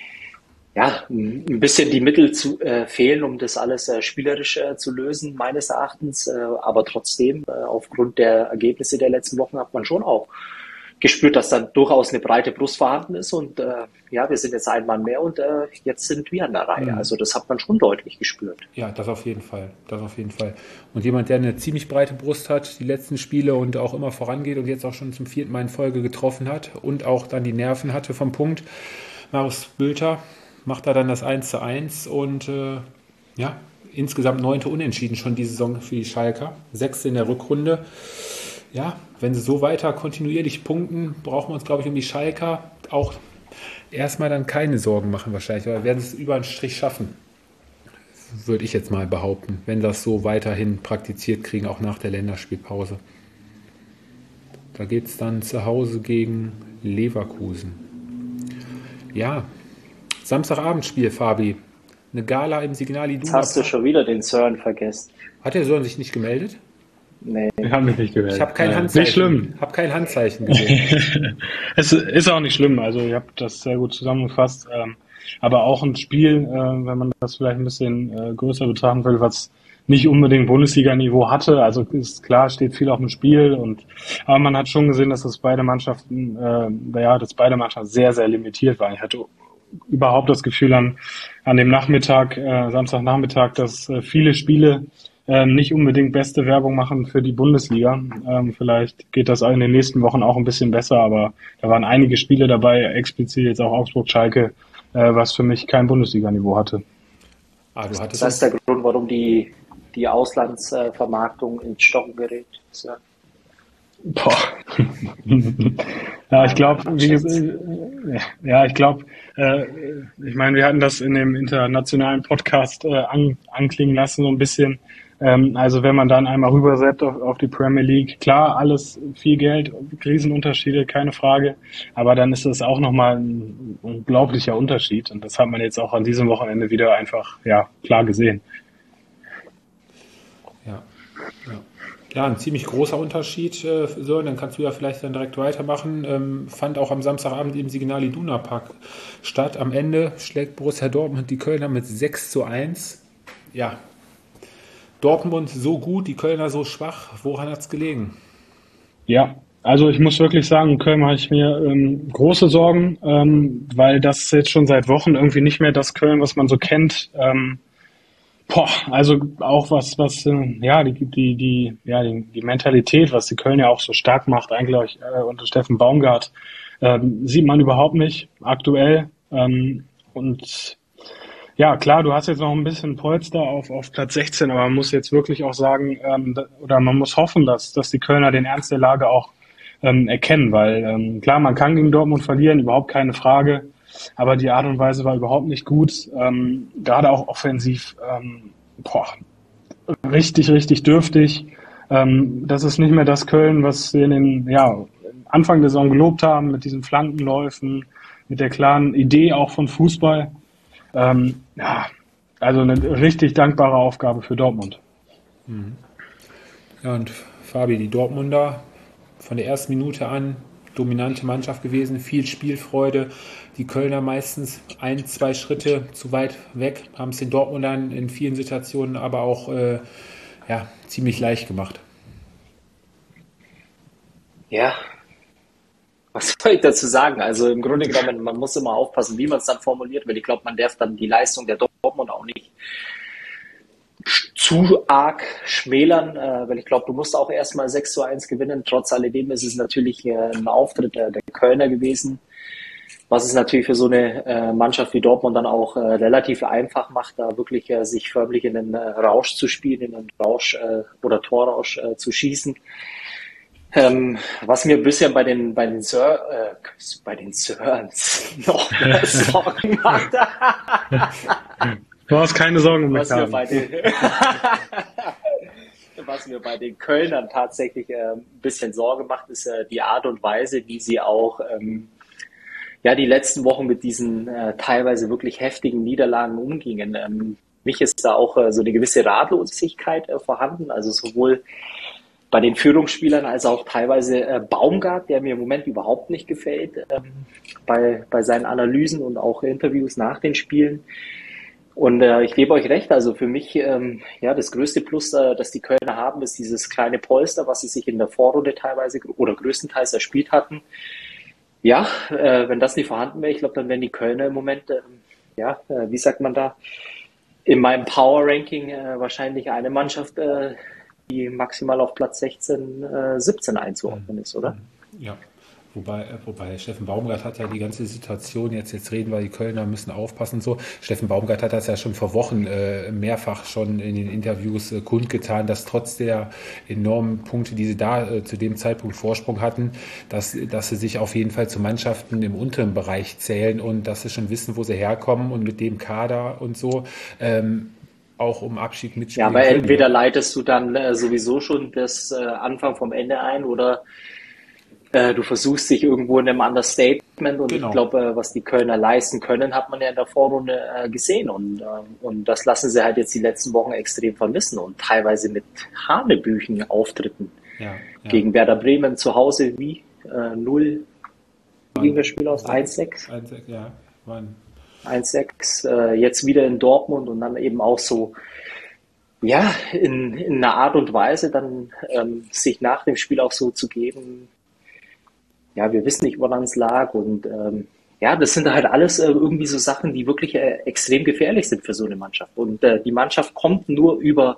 ein bisschen die Mittel fehlen, um das alles spielerisch zu lösen, meines Erachtens. Aber trotzdem, aufgrund der Ergebnisse der letzten Wochen hat man schon auch gespürt, dass dann durchaus eine breite Brust vorhanden ist. Und wir sind jetzt ein Mann mehr und jetzt sind wir an der Reihe. Also das hat man schon deutlich gespürt. Ja, das auf jeden Fall. Und jemand, der eine ziemlich breite Brust hat, die letzten Spiele und auch immer vorangeht und jetzt auch schon zum 4. Mal in Folge getroffen hat und auch dann die Nerven hatte vom Punkt, Marius Bülter, macht er dann das 1:1 und insgesamt 9. Unentschieden schon die Saison für die Schalker. 6. in der Rückrunde. Ja, wenn sie so weiter kontinuierlich punkten, brauchen wir uns, glaube ich, um die Schalker auch erstmal dann keine Sorgen machen wahrscheinlich. Oder werden sie es über einen Strich schaffen, würde ich jetzt mal behaupten, wenn das so weiterhin praktiziert kriegen, auch nach der Länderspielpause. Da geht es dann zu Hause gegen Leverkusen. Ja, Samstagabendspiel, Fabi. Eine Gala im Signal Iduna. Jetzt hast du schon wieder den Sören vergessen. Hat der Sören sich nicht gemeldet? Nee. Wir haben mich nicht gemeldet. Ich habe kein Handzeichen. Nicht schlimm. Ich habe kein Handzeichen gesehen. Es ist auch nicht schlimm. Also ihr habt das sehr gut zusammengefasst. aber auch ein Spiel, wenn man das vielleicht ein bisschen größer betrachten will, was nicht unbedingt Bundesliga-Niveau hatte. Also ist klar, steht viel auf dem Spiel aber man hat schon gesehen, dass beide Mannschaften sehr, sehr limitiert waren. Ich hatte überhaupt das Gefühl an dem Nachmittag, Samstagnachmittag, dass viele Spiele nicht unbedingt beste Werbung machen für die Bundesliga. Vielleicht geht das in den nächsten Wochen auch ein bisschen besser, aber da waren einige Spiele dabei, explizit jetzt auch Augsburg-Schalke, was für mich kein Bundesliga-Niveau hatte. Das ist der Grund, warum die Auslandsvermarktung ins Stocken gerät. Ja. Boah. Ja, ich glaube, ich meine, wir hatten das in dem internationalen Podcast anklingen lassen so ein bisschen. Also wenn man dann einmal rübersetzt auf die Premier League, klar, alles viel Geld, Riesenunterschiede, keine Frage, aber dann ist das auch nochmal ein unglaublicher Unterschied und das hat man jetzt auch an diesem Wochenende wieder einfach, klar gesehen. Ja, ein ziemlich großer Unterschied. So, dann kannst du ja vielleicht dann direkt weitermachen. Fand auch am Samstagabend im Signal Iduna Park statt. Am Ende schlägt Borussia Dortmund die Kölner mit 6:1. Ja, Dortmund so gut, die Kölner so schwach. Woran hat es gelegen? Ja, also ich muss wirklich sagen, Köln mache ich mir große Sorgen, weil das jetzt schon seit Wochen irgendwie nicht mehr das Köln, was man so kennt. Also auch die Mentalität, was die Köln ja auch so stark macht, eigentlich unter Steffen Baumgart, sieht man überhaupt nicht aktuell. Und ja, klar, du hast jetzt noch ein bisschen Polster auf Platz 16, aber man muss jetzt wirklich auch sagen, oder man muss hoffen, dass die Kölner den Ernst der Lage auch erkennen, weil klar, man kann gegen Dortmund verlieren, überhaupt keine Frage. Aber die Art und Weise war überhaupt nicht gut, gerade auch offensiv, richtig, richtig dürftig. Das ist nicht mehr das Köln, was wir Anfang der Saison gelobt haben, mit diesen Flankenläufen, mit der klaren Idee auch von Fußball. Also eine richtig dankbare Aufgabe für Dortmund. Ja, und Fabi, die Dortmunder von der ersten Minute an dominante Mannschaft gewesen, viel Spielfreude. Die Kölner meistens 1-2 Schritte zu weit weg, haben es den Dortmundern in vielen Situationen aber auch ziemlich leicht gemacht. Ja, was soll ich dazu sagen? Also im Grunde genommen, man muss immer aufpassen, wie man es dann formuliert, weil ich glaube, man darf dann die Leistung der Dortmund auch nicht zu arg schmälern, weil ich glaube, du musst auch erstmal 6:1 gewinnen. Trotz alledem ist es natürlich ein Auftritt der Kölner gewesen, was es natürlich für so eine Mannschaft wie Dortmund dann auch relativ einfach macht, da wirklich sich förmlich in den Rausch zu spielen, in den Rausch oder Torrausch zu schießen. Was mir ein bisschen bei den Sörens noch mehr Sorgen macht. Du hast keine Sorgen mehr. Was mir bei den Kölnern tatsächlich ein bisschen Sorge macht, ist die Art und Weise, wie sie auch die letzten Wochen mit diesen teilweise wirklich heftigen Niederlagen umgingen. Für mich ist da auch so eine gewisse Ratlosigkeit vorhanden, also sowohl bei den Führungsspielern als auch teilweise Baumgart, der mir im Moment überhaupt nicht gefällt, bei seinen Analysen und auch Interviews nach den Spielen. Und ich gebe euch recht, also für mich, das größte Plus, das die Kölner haben, ist dieses kleine Polster, was sie sich in der Vorrunde teilweise oder größtenteils erspielt hatten. Ja, wenn das nicht vorhanden wäre, ich glaube, dann wären die Kölner im Moment, wie sagt man da, in meinem Power-Ranking wahrscheinlich eine Mannschaft, die maximal auf Platz 16, 17 einzuordnen ist, oder? Ja. Wobei Steffen Baumgart hat ja die ganze Situation, jetzt reden wir, die Kölner müssen aufpassen und so. Steffen Baumgart hat das ja schon vor Wochen mehrfach schon in den Interviews kundgetan, dass trotz der enormen Punkte, die sie da zu dem Zeitpunkt Vorsprung hatten, dass sie sich auf jeden Fall zu Mannschaften im unteren Bereich zählen und dass sie schon wissen, wo sie herkommen und mit dem Kader und so auch um Abschied mitspielen. Ja, aber entweder leitest du dann sowieso schon das Anfang vom Ende ein oder du versuchst dich irgendwo in einem Understatement und genau. Ich glaube, was die Kölner leisten können, hat man ja in der Vorrunde gesehen und das lassen sie halt jetzt die letzten Wochen extrem vermissen und teilweise mit hanebüchen Auftritten. Ja. Gegen Werder Bremen zu Hause wie 0 gegen das Spiel aus 1-6. 1-6, ja. 1-6, jetzt wieder in Dortmund und dann eben auch so, ja, in einer Art und Weise dann sich nach dem Spiel auch so zu geben, ja, wir wissen nicht, woran es lag und ja, das sind halt alles irgendwie so Sachen, die wirklich extrem gefährlich sind für so eine Mannschaft. Und die Mannschaft kommt nur über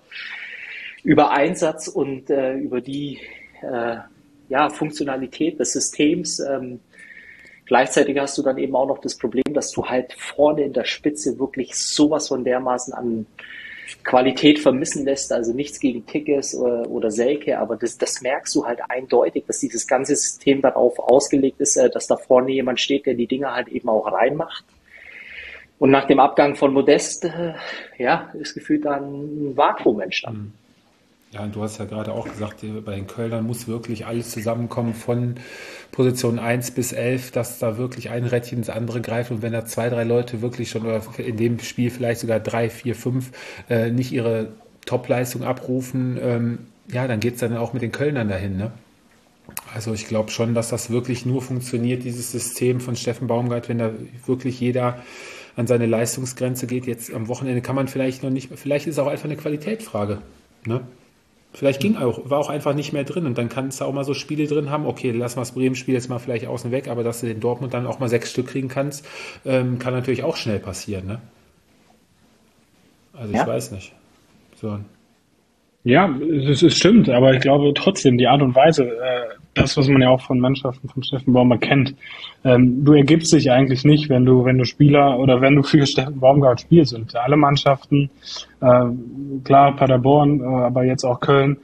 Einsatz und über die ja, Funktionalität des Systems. Gleichzeitig hast du dann eben auch noch das Problem, dass du halt vorne in der Spitze wirklich sowas von dermaßen an Qualität vermissen lässt, also nichts gegen Tigges oder Selke, aber das merkst du halt eindeutig, dass dieses ganze System darauf ausgelegt ist, dass da vorne jemand steht, der die Dinger halt eben auch reinmacht. Und nach dem Abgang von Modest, ja, ist gefühlt dann ein Vakuum entstanden. Ja, und du hast ja gerade auch gesagt, bei den Kölnern muss wirklich alles zusammenkommen von Position 1 bis 11, dass da wirklich ein Rädchen ins andere greift und wenn da 2, 3 Leute wirklich schon oder in dem Spiel vielleicht sogar 3, 4, 5 nicht ihre Top-Leistung abrufen, ja, dann geht es dann auch mit den Kölnern dahin, ne? Also ich glaube schon, dass das wirklich nur funktioniert, dieses System von Steffen Baumgart, wenn da wirklich jeder an seine Leistungsgrenze geht. Jetzt am Wochenende kann man vielleicht noch nicht, vielleicht ist es auch einfach eine Qualitätsfrage, ne? Vielleicht war auch einfach nicht mehr drin und dann kannst du auch mal so Spiele drin haben, okay, lass mal das Bremen-Spiel jetzt mal vielleicht außen weg, aber dass du den Dortmund dann auch mal 6 Stück kriegen kannst, kann natürlich auch schnell passieren, ne? Also ich weiß nicht. So. Ja, es stimmt, aber ich glaube trotzdem, die Art und Weise, das, was man ja auch von Mannschaften von Steffen Baumgart kennt, du ergibst dich eigentlich nicht, wenn du Spieler oder wenn du für Steffen Baumgart spielst. Und alle Mannschaften, klar Paderborn, aber jetzt auch Köln,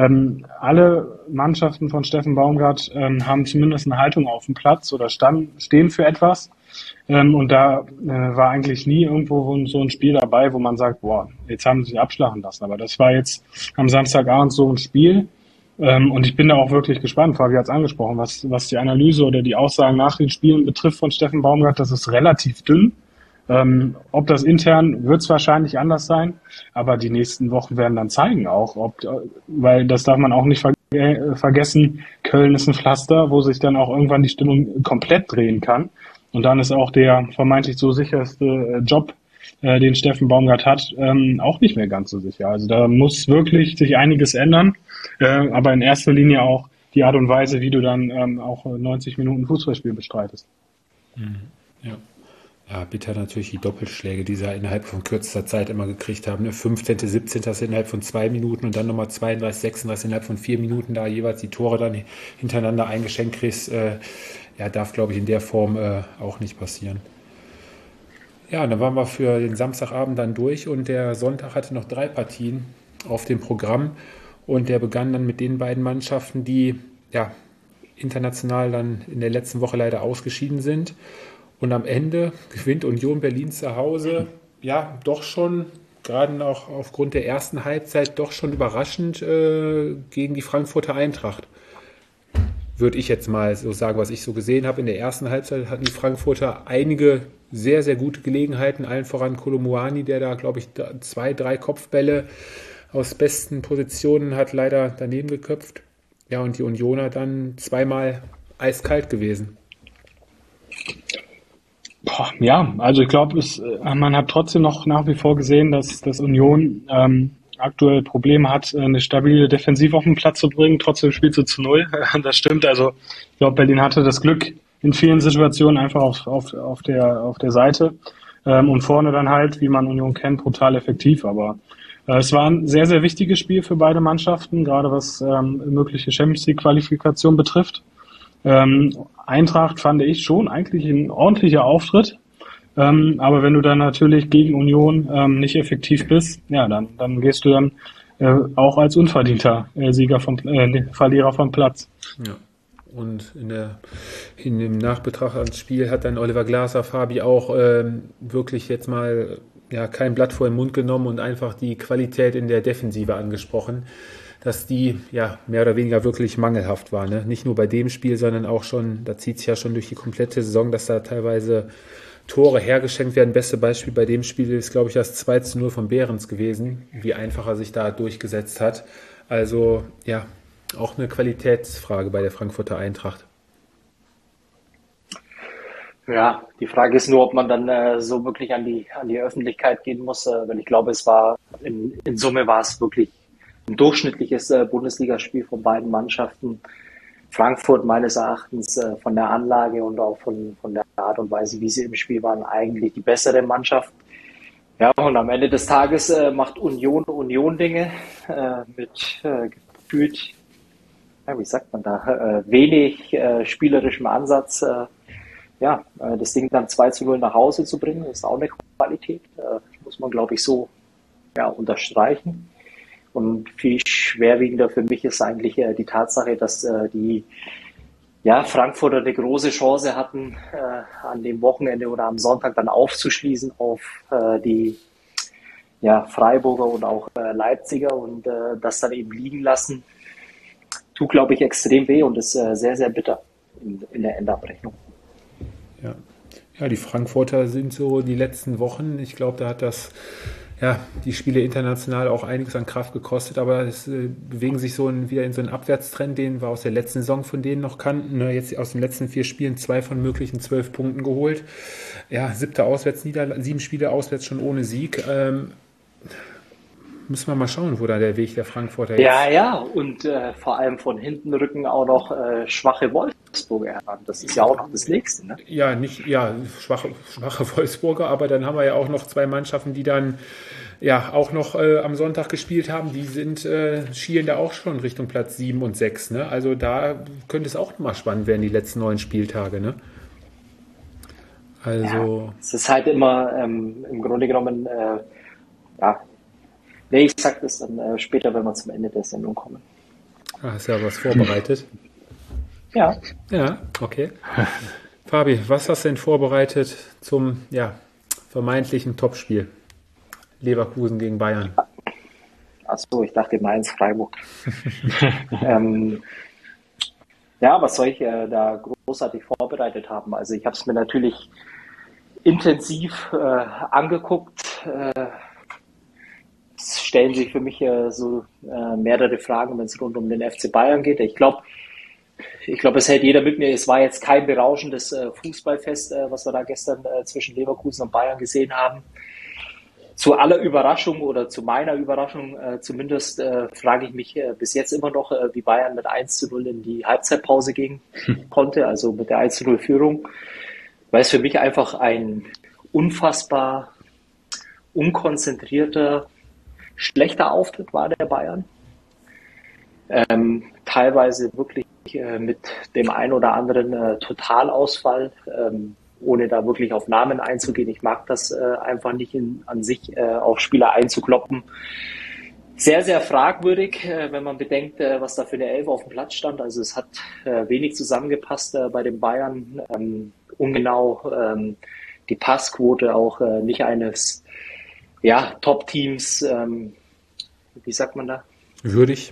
alle Mannschaften von Steffen Baumgart haben zumindest eine Haltung auf dem Platz oder stehen für etwas. Und da war eigentlich nie irgendwo so ein Spiel dabei, wo man sagt, boah, jetzt haben sie abschlagen lassen. Aber das war jetzt am Samstagabend so ein Spiel. Und ich bin da auch wirklich gespannt. Fabi hat es angesprochen, was die Analyse oder die Aussagen nach den Spielen betrifft von Steffen Baumgart. Das ist relativ dünn. Ob das intern wird es wahrscheinlich anders sein. Aber die nächsten Wochen werden dann zeigen auch, weil das darf man auch nicht vergessen. Köln ist ein Pflaster, wo sich dann auch irgendwann die Stimmung komplett drehen kann. Und dann ist auch der vermeintlich so sicherste Job, den Steffen Baumgart hat, auch nicht mehr ganz so sicher. Also da muss wirklich sich einiges ändern, aber in erster Linie auch die Art und Weise, wie du dann auch 90 Minuten Fußballspiel bestreitest. Ja. Ja, bitter natürlich die Doppelschläge, die sie innerhalb von kürzester Zeit immer gekriegt haben. Ne? 15., 17. innerhalb von 2 Minuten und dann nochmal 32, 36 innerhalb von 4 Minuten da jeweils die Tore dann hintereinander eingeschenkt kriegst. Ja, darf, glaube ich, in der Form auch nicht passieren. Ja, und dann waren wir für den Samstagabend dann durch und der Sonntag hatte noch 3 Partien auf dem Programm und der begann dann mit den beiden Mannschaften, die ja international dann in der letzten Woche leider ausgeschieden sind. Und am Ende gewinnt Union Berlin zu Hause, ja, doch schon, gerade auch aufgrund der ersten Halbzeit, doch schon überraschend gegen die Frankfurter Eintracht. Würde ich jetzt mal so sagen, was ich so gesehen habe. In der ersten Halbzeit hatten die Frankfurter einige sehr, sehr gute Gelegenheiten, allen voran Kolo Muani, der da, glaube ich, 2, 3 Kopfbälle aus besten Positionen hat leider daneben geköpft. Ja, und die Unioner dann zweimal eiskalt gewesen. Ja, also ich glaube, man hat trotzdem noch nach wie vor gesehen, dass Union aktuell Probleme hat, eine stabile Defensive auf den Platz zu bringen. Trotzdem spielt sie zu 0. Das stimmt. Also ich glaube, Berlin hatte das Glück in vielen Situationen einfach auf der Seite und vorne dann halt, wie man Union kennt, brutal effektiv. Aber es war ein sehr, sehr wichtiges Spiel für beide Mannschaften, gerade was mögliche Champions League Qualifikation betrifft. Eintracht fand ich schon eigentlich ein ordentlicher Auftritt. Aber wenn du dann natürlich gegen Union nicht effektiv bist, ja, dann gehst du dann auch als unverdienter Verlierer vom Platz. Ja. Und in dem Nachbetracht ans Spiel hat dann Oliver Glasner, Fabi auch wirklich jetzt mal kein Blatt vor den Mund genommen und einfach die Qualität in der Defensive angesprochen, dass die mehr oder weniger wirklich mangelhaft war. Ne? Nicht nur bei dem Spiel, sondern auch schon, da zieht sich ja schon durch die komplette Saison, dass da teilweise Tore hergeschenkt werden. Beste Beispiel bei dem Spiel ist, glaube ich, das 2:0 von Behrens gewesen, wie einfach er sich da durchgesetzt hat. Also auch eine Qualitätsfrage bei der Frankfurter Eintracht. Ja, die Frage ist nur, ob man dann so wirklich an die Öffentlichkeit gehen muss, weil ich glaube, es war in Summe war es wirklich ein durchschnittliches Bundesligaspiel von beiden Mannschaften. Frankfurt meines Erachtens von der Anlage und auch von der Art und Weise, wie sie im Spiel waren, eigentlich die bessere Mannschaft. Ja, und am Ende des Tages macht Union Dinge mit gefühlt, ja, wie sagt man da, wenig spielerischem Ansatz. Das Ding dann 2:0 nach Hause zu bringen, ist auch eine Qualität. Muss man, glaube ich, so unterstreichen. Und viel schwerwiegender für mich ist eigentlich die Tatsache, dass die Frankfurter eine große Chance hatten, an dem Wochenende oder am Sonntag dann aufzuschließen auf die Freiburger und auch Leipziger und das dann eben liegen lassen. Tut, glaube ich, extrem weh und ist sehr, sehr bitter in der Endabrechnung. Ja, die Frankfurter sind so die letzten Wochen, ich glaube, da hat das die Spiele international auch einiges an Kraft gekostet, aber es bewegen sich wieder in so einen Abwärtstrend, den wir aus der letzten Saison von denen noch kannten. Ne? Jetzt aus den letzten 4 Spielen 2 von möglichen 12 Punkten geholt. Ja, 7 Spiele auswärts schon ohne Sieg. Müssen wir mal schauen, wo da der Weg der Frankfurter ist. Ja, und vor allem von hinten rücken auch noch schwache Wolfsburger heran. Das ist ja auch noch das Nächste, ne? Schwache Wolfsburger, aber dann haben wir ja auch noch 2 Mannschaften, die dann auch noch am Sonntag gespielt haben. Die schielen da auch schon Richtung Platz 7 und 6, ne? Also da könnte es auch mal spannend werden, die letzten 9 Spieltage, ne? Also. Es ist halt immer im Grunde genommen, ich sag das dann später, wenn wir zum Ende der Sendung kommen. Hast ja was vorbereitet? Ja. Ja, okay. Fabi, was hast du denn vorbereitet zum vermeintlichen Topspiel? Leverkusen gegen Bayern. Achso, ich dachte Mainz-Freiburg. Was soll ich da großartig vorbereitet haben? Also ich habe es mir natürlich intensiv angeguckt. Es stellen sich für mich mehrere Fragen, wenn es rund um den FC Bayern geht. Ich glaube, es hält jeder mit mir. Es war jetzt kein berauschendes Fußballfest, was wir da gestern zwischen Leverkusen und Bayern gesehen haben. Zu aller Überraschung oder zu meiner Überraschung zumindest frage ich mich bis jetzt immer noch, wie Bayern mit 1:0 in die Halbzeitpause gehen konnte, also mit der 1:0 Führung, weil es für mich einfach ein unfassbar unkonzentrierter, schlechter Auftritt war der Bayern. Teilweise wirklich mit dem ein oder anderen Totalausfall, ohne da wirklich auf Namen einzugehen. Ich mag das einfach nicht an sich, auf Spieler einzukloppen. Sehr, sehr fragwürdig, wenn man bedenkt, was da für eine Elf auf dem Platz stand. Also es hat wenig zusammengepasst bei den Bayern. Ungenau, die Passquote auch nicht eines Top-Teams, wie sagt man da? Würdig,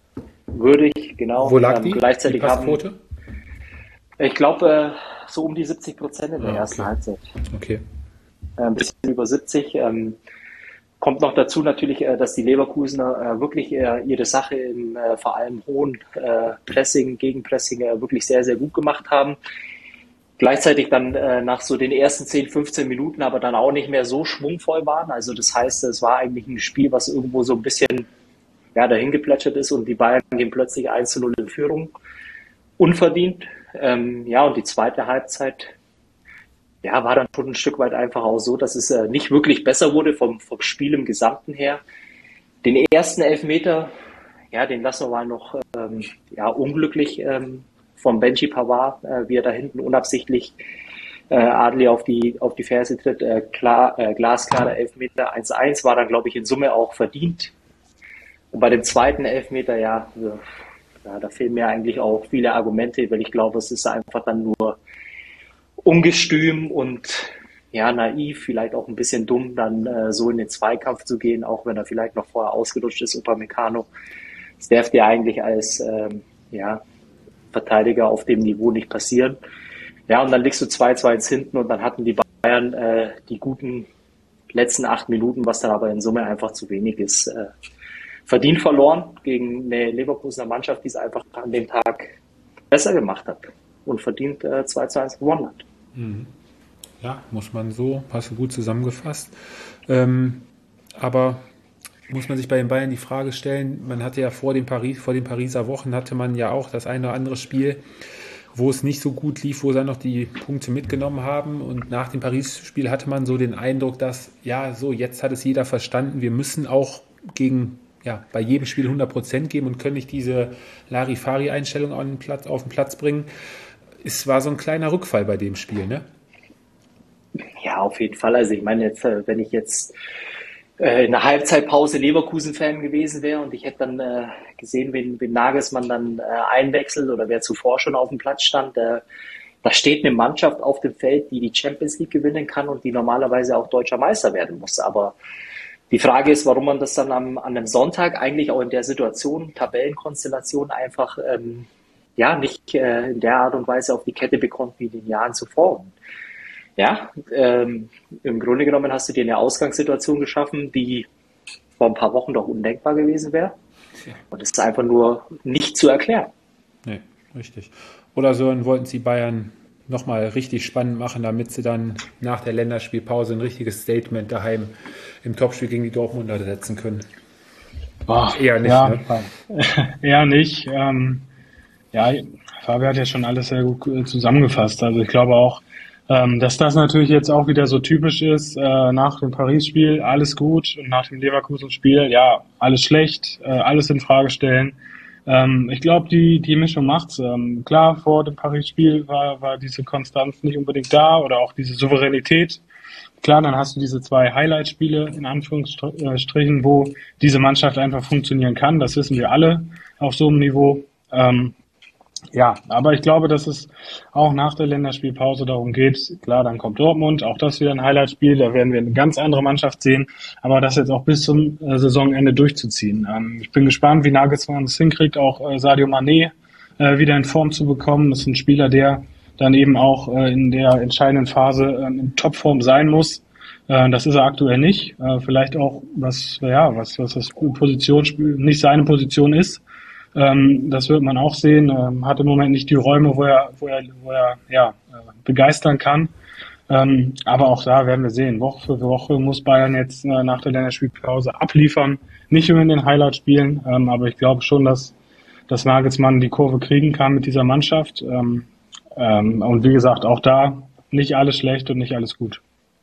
genau. Wo lag die Passquote? Ich glaube, so um die 70% in der ersten Halbzeit. Okay. Ein bisschen über 70. Kommt noch dazu natürlich, dass die Leverkusener wirklich ihre Sache im vor allem hohen Gegenpressing wirklich sehr, sehr gut gemacht haben. Gleichzeitig dann nach so den ersten 10, 15 Minuten aber dann auch nicht mehr so schwungvoll waren. Also das heißt, es war eigentlich ein Spiel, was irgendwo so ein bisschen dahin geplätschert ist und die Bayern gehen plötzlich 1:0 in Führung. Unverdient. Und die zweite Halbzeit war dann schon ein Stück weit einfach auch so, dass es nicht wirklich besser wurde vom Spiel im Gesamten her. Den ersten Elfmeter, den lassen wir mal noch unglücklich vom Benji Pavard, wie er da hinten unabsichtlich Adli auf die Ferse tritt. Glasklarer Elfmeter 1:1 war dann, glaube ich, in Summe auch verdient. Und bei dem zweiten Elfmeter, da fehlen mir eigentlich auch viele Argumente, weil ich glaube, es ist einfach dann nur ungestüm und naiv, vielleicht auch ein bisschen dumm, dann so in den Zweikampf zu gehen, auch wenn er vielleicht noch vorher ausgerutscht ist, Upamecano. Das darf dir eigentlich als Verteidiger auf dem Niveau nicht passieren. Ja, und dann liegst du 2:2 hinten und dann hatten die Bayern die guten letzten 8 Minuten, was dann aber in Summe einfach zu wenig ist. Verdient verloren gegen eine Leverkusener Mannschaft, die es einfach an dem Tag besser gemacht hat und verdient 2:1 gewonnen hat. Ja, muss man so, hast du gut zusammengefasst. Aber muss man sich bei den Bayern die Frage stellen, man hatte ja vor den Pariser Wochen hatte man ja auch das eine oder andere Spiel, wo es nicht so gut lief, wo sie dann noch die Punkte mitgenommen haben. Und nach dem Paris-Spiel hatte man so den Eindruck, dass, ja, so, jetzt hat es jeder verstanden, wir müssen auch bei jedem Spiel 100% geben und können nicht diese Larifari-Einstellung auf den Platz bringen. Es war so ein kleiner Rückfall bei dem Spiel, ne? Ja, auf jeden Fall. Also ich meine jetzt, wenn ich jetzt in der Halbzeitpause Leverkusen-Fan gewesen wäre und ich hätte dann gesehen, wen Nagelsmann dann einwechselt oder wer zuvor schon auf dem Platz stand, da steht eine Mannschaft auf dem Feld, die Champions League gewinnen kann und die normalerweise auch deutscher Meister werden muss. Aber die Frage ist, warum man das dann an einem Sonntag eigentlich auch in der Situation, Tabellenkonstellation einfach nicht in der Art und Weise auf die Kette bekommt wie in den Jahren zuvor. Und ja, im Grunde genommen hast du dir eine Ausgangssituation geschaffen, die vor ein paar Wochen doch undenkbar gewesen wäre. Und es ist einfach nur nicht zu erklären. Nee, richtig. Oder so wollten sie Bayern nochmal richtig spannend machen, damit sie dann nach der Länderspielpause ein richtiges Statement daheim im Topspiel gegen die Dortmunder setzen können. Eher nicht, ja, ne? Eher nicht. Fabi hat ja schon alles sehr gut zusammengefasst. Also ich glaube auch, dass das natürlich jetzt auch wieder so typisch ist, nach dem Paris-Spiel alles gut und nach dem Leverkusen-Spiel, ja, alles schlecht, alles in Frage stellen. Ich glaube, die Mischung macht's. Klar, vor dem Paris-Spiel war diese Konstanz nicht unbedingt da oder auch diese Souveränität. Klar, dann hast du diese 2 Highlight-Spiele in Anführungsstrichen, wo diese Mannschaft einfach funktionieren kann. Das wissen wir alle auf so einem Niveau. Aber ich glaube, dass es auch nach der Länderspielpause darum geht, klar, dann kommt Dortmund, auch das wieder ein Highlight-Spiel, da werden wir eine ganz andere Mannschaft sehen, aber das jetzt auch bis zum Saisonende durchzuziehen. Ich bin gespannt, wie Nagelsmann es hinkriegt, auch Sadio Mané wieder in Form zu bekommen. Das ist ein Spieler, der dann eben auch in der entscheidenden Phase in Topform sein muss. Das ist er aktuell nicht. Vielleicht auch, was das Positionsspiel nicht seine Position ist. Das wird man auch sehen. Hat im Moment nicht die Räume, wo er begeistern kann. Aber auch da werden wir sehen. Woche für Woche muss Bayern jetzt nach der Länderspielpause abliefern. Nicht nur in den Highlight-Spielen, aber ich glaube schon, dass Nagelsmann die Kurve kriegen kann mit dieser Mannschaft. Und wie gesagt, auch da nicht alles schlecht und nicht alles gut.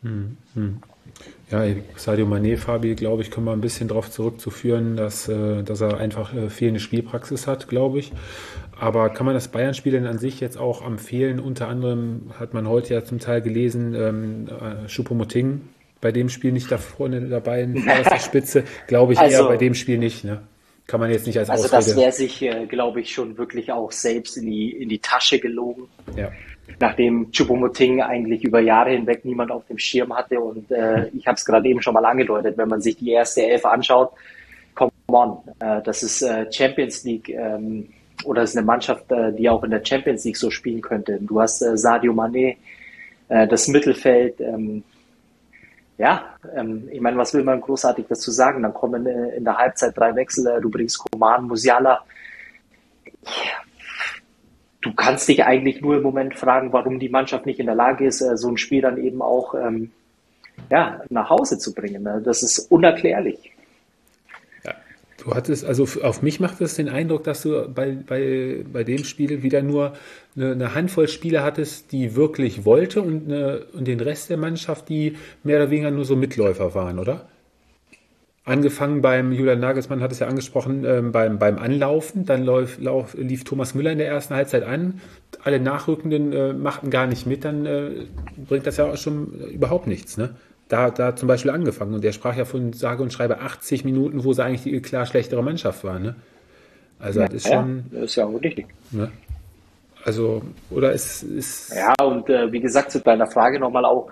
Ja, Sadio Mané, Fabi, glaube ich, können wir ein bisschen darauf zurückzuführen, dass er einfach fehlende Spielpraxis hat, glaube ich. Aber kann man das Bayern-Spiel denn an sich jetzt auch empfehlen? Unter anderem hat man heute ja zum Teil gelesen, Choupo-Moting bei dem Spiel nicht da vorne dabei in der Spitze. Glaube ich eher bei dem Spiel nicht, ne? Kann man jetzt nicht als Ausrede. Also das wäre sich, glaube ich, schon wirklich auch selbst in die Tasche gelogen. Ja. Nachdem Choupo-Moting eigentlich über Jahre hinweg niemand auf dem Schirm hatte. Und ich habe es gerade eben schon mal angedeutet, wenn man sich die erste Elf anschaut, come on, das ist Champions League oder ist eine Mannschaft, die auch in der Champions League so spielen könnte. Du hast Sadio Mané, das Mittelfeld. Ich meine, was will man großartig dazu sagen? Dann kommen in der Halbzeit 3 Wechsel, du bringst Coman, Musiala. Du kannst dich eigentlich nur im Moment fragen, warum die Mannschaft nicht in der Lage ist, so ein Spiel dann eben auch nach Hause zu bringen. Das ist unerklärlich. Ja, du hattest, also auf mich macht es den Eindruck, dass du bei dem Spiel wieder nur eine Handvoll Spieler hattest, die wirklich wollte und den Rest der Mannschaft, die mehr oder weniger nur so Mitläufer waren, oder? Angefangen beim Julian Nagelsmann, hat es ja angesprochen, beim Anlaufen, dann lief Thomas Müller in der ersten Halbzeit an, alle Nachrückenden machten gar nicht mit, dann bringt das ja auch schon überhaupt nichts, ne? Da zum Beispiel angefangen und der sprach ja von sage und schreibe 80 Minuten, wo sie eigentlich die klar schlechtere Mannschaft waren, ne? Also das ist schon... das ist ja auch richtig. Ne? Also, oder es ist... Ja, und wie gesagt, zu deiner Frage nochmal auch,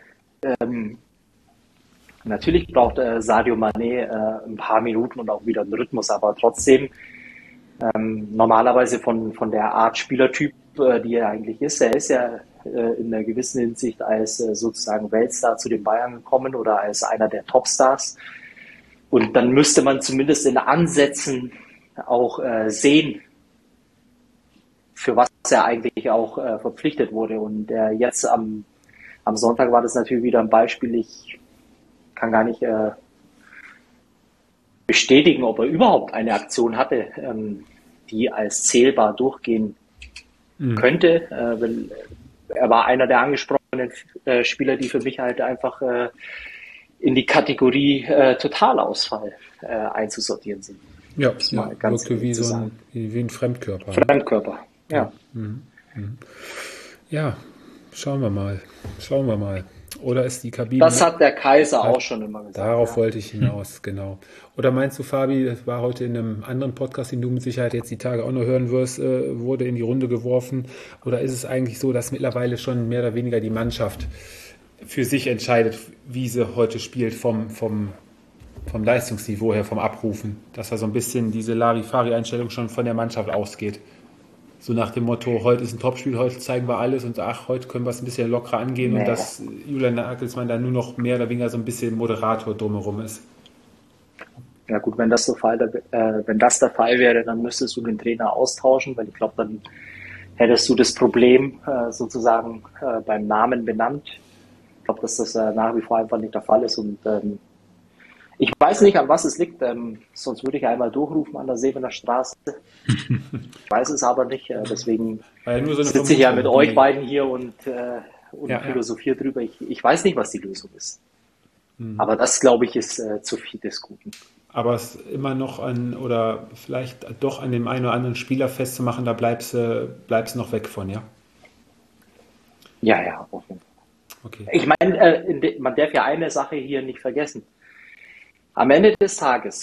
natürlich braucht Sadio Mané ein paar Minuten und auch wieder einen Rhythmus, aber trotzdem normalerweise von der Art Spielertyp, die er eigentlich ist. Er ist ja in einer gewissen Hinsicht als sozusagen Weltstar zu den Bayern gekommen oder als einer der Topstars. Und dann müsste man zumindest in Ansätzen auch sehen, für was er eigentlich auch verpflichtet wurde. Und jetzt am Am Sonntag war das natürlich wieder ein Beispiel. Ich kann gar nicht bestätigen, ob er überhaupt eine Aktion hatte, die als zählbar durchgehen könnte. Weil er war einer der angesprochenen Spieler, die für mich halt einfach in die Kategorie Totalausfall einzusortieren sind. Ja, wirkte wie ein Fremdkörper. Fremdkörper, ja. Ja, schauen wir mal. Oder ist die Kabine... Das hat der Kaiser auch schon immer gesagt. Darauf wollte ich hinaus, genau. Oder meinst du, Fabi, das war heute in einem anderen Podcast, den du mit Sicherheit jetzt die Tage auch noch hören wirst, wurde in die Runde geworfen? Oder ist es eigentlich so, dass mittlerweile schon mehr oder weniger die Mannschaft für sich entscheidet, wie sie heute spielt vom Leistungsniveau her, vom Abrufen? Dass da so ein bisschen diese Larifari-Einstellung schon von der Mannschaft ausgeht. So nach dem Motto, heute ist ein Topspiel, heute zeigen wir alles und heute können wir es ein bisschen lockerer angehen und dass Julian Nagelsmann dann nur noch mehr oder weniger so ein bisschen Moderator drumherum ist. Ja gut, wenn das der Fall wäre, dann müsstest du den Trainer austauschen, weil ich glaube, dann hättest du das Problem sozusagen beim Namen benannt. Ich glaube, dass das nach wie vor einfach nicht der Fall ist und ich weiß nicht, an was es liegt, sonst würde ich einmal durchrufen an der Sebener Straße. Ich weiß es aber nicht, deswegen sitze ich ja mit euch beiden hier und philosophiere drüber. Ich weiß nicht, was die Lösung ist. Aber das, glaube ich, ist zu viel des Guten. Aber es immer noch vielleicht doch an dem einen oder anderen Spieler festzumachen, da bleibst noch weg von, ja? Ja, okay. Ich meine, man darf ja eine Sache hier nicht vergessen. Am Ende des Tages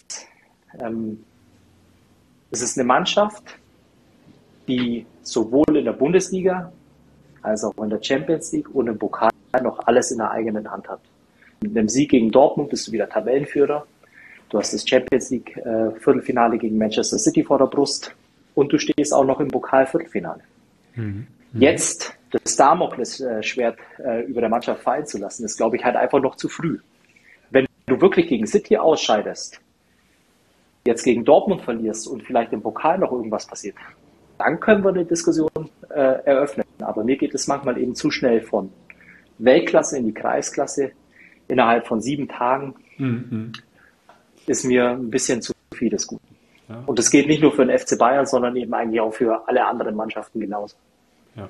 es ist eine Mannschaft, die sowohl in der Bundesliga als auch in der Champions League und im Pokal noch alles in der eigenen Hand hat. Mit einem Sieg gegen Dortmund bist du wieder Tabellenführer. Du hast das Champions League Viertelfinale gegen Manchester City vor der Brust und du stehst auch noch im Pokal Viertelfinale. Jetzt das Damoklesschwert über der Mannschaft fallen zu lassen, ist, glaube ich, halt einfach noch zu früh. Wenn du wirklich gegen City ausscheidest, jetzt gegen Dortmund verlierst und vielleicht im Pokal noch irgendwas passiert, dann können wir eine Diskussion eröffnen. Aber mir geht es manchmal eben zu schnell von Weltklasse in die Kreisklasse innerhalb von 7 Tagen. Ist mir ein bisschen zu viel des Guten. Ja. Und das geht nicht nur für den FC Bayern, sondern eben eigentlich auch für alle anderen Mannschaften genauso. Ja.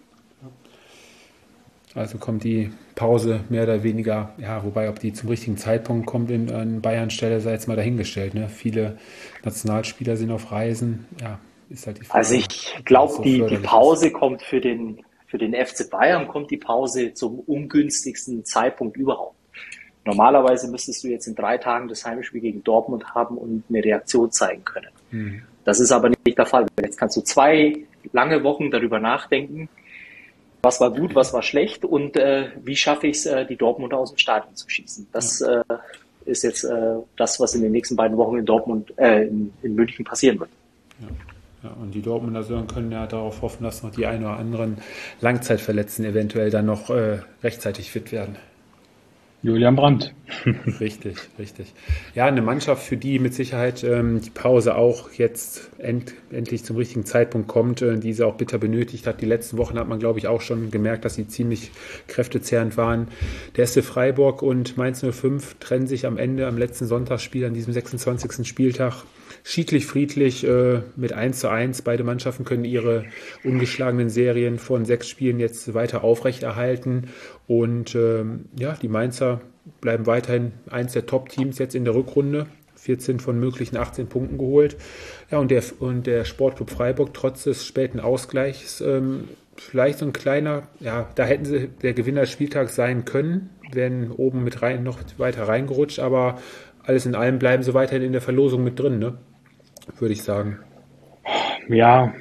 Also kommt die Pause mehr oder weniger, wobei ob die zum richtigen Zeitpunkt kommt an Bayern Stelle, sei jetzt mal dahingestellt. Ne? Viele Nationalspieler sind auf Reisen, ist halt die Frage. Also ich glaube, die Pause kommt für den FC Bayern, kommt die Pause zum ungünstigsten Zeitpunkt überhaupt. Normalerweise müsstest du jetzt in 3 Tagen das Heimspiel gegen Dortmund haben und eine Reaktion zeigen können. Das ist aber nicht der Fall. Jetzt kannst du 2 lange Wochen darüber nachdenken, was war gut, was war schlecht und wie schaffe ich es, die Dortmunder aus dem Stadion zu schießen. Das ist jetzt das, was in den nächsten beiden Wochen in Dortmund, in München passieren wird. Ja, und die Dortmunder können ja darauf hoffen, dass noch die ein oder anderen Langzeitverletzten eventuell dann noch rechtzeitig fit werden. Julian Brandt. Richtig. Ja, eine Mannschaft, für die mit Sicherheit die Pause auch jetzt endlich zum richtigen Zeitpunkt kommt, die sie auch bitter benötigt hat. Die letzten Wochen hat man, glaube ich, auch schon gemerkt, dass sie ziemlich kräftezehrend waren. Der SC Freiburg und Mainz 05 trennen sich am letzten Sonntagsspiel an diesem 26. Spieltag schiedlich friedlich mit 1:1. Beide Mannschaften können ihre ungeschlagenen Serien von 6 Spielen jetzt weiter aufrechterhalten. Und die Mainzer bleiben weiterhin eins der Top-Teams jetzt in der Rückrunde. 14 von möglichen 18 Punkten geholt. Ja, und der Sportclub Freiburg trotz des späten Ausgleichs vielleicht so ein kleiner, da hätten sie der Gewinner des Spieltags sein können, wären oben mit rein noch weiter reingerutscht, aber alles in allem bleiben sie weiterhin in der Verlosung mit drin, ne? Würde ich sagen. Ja,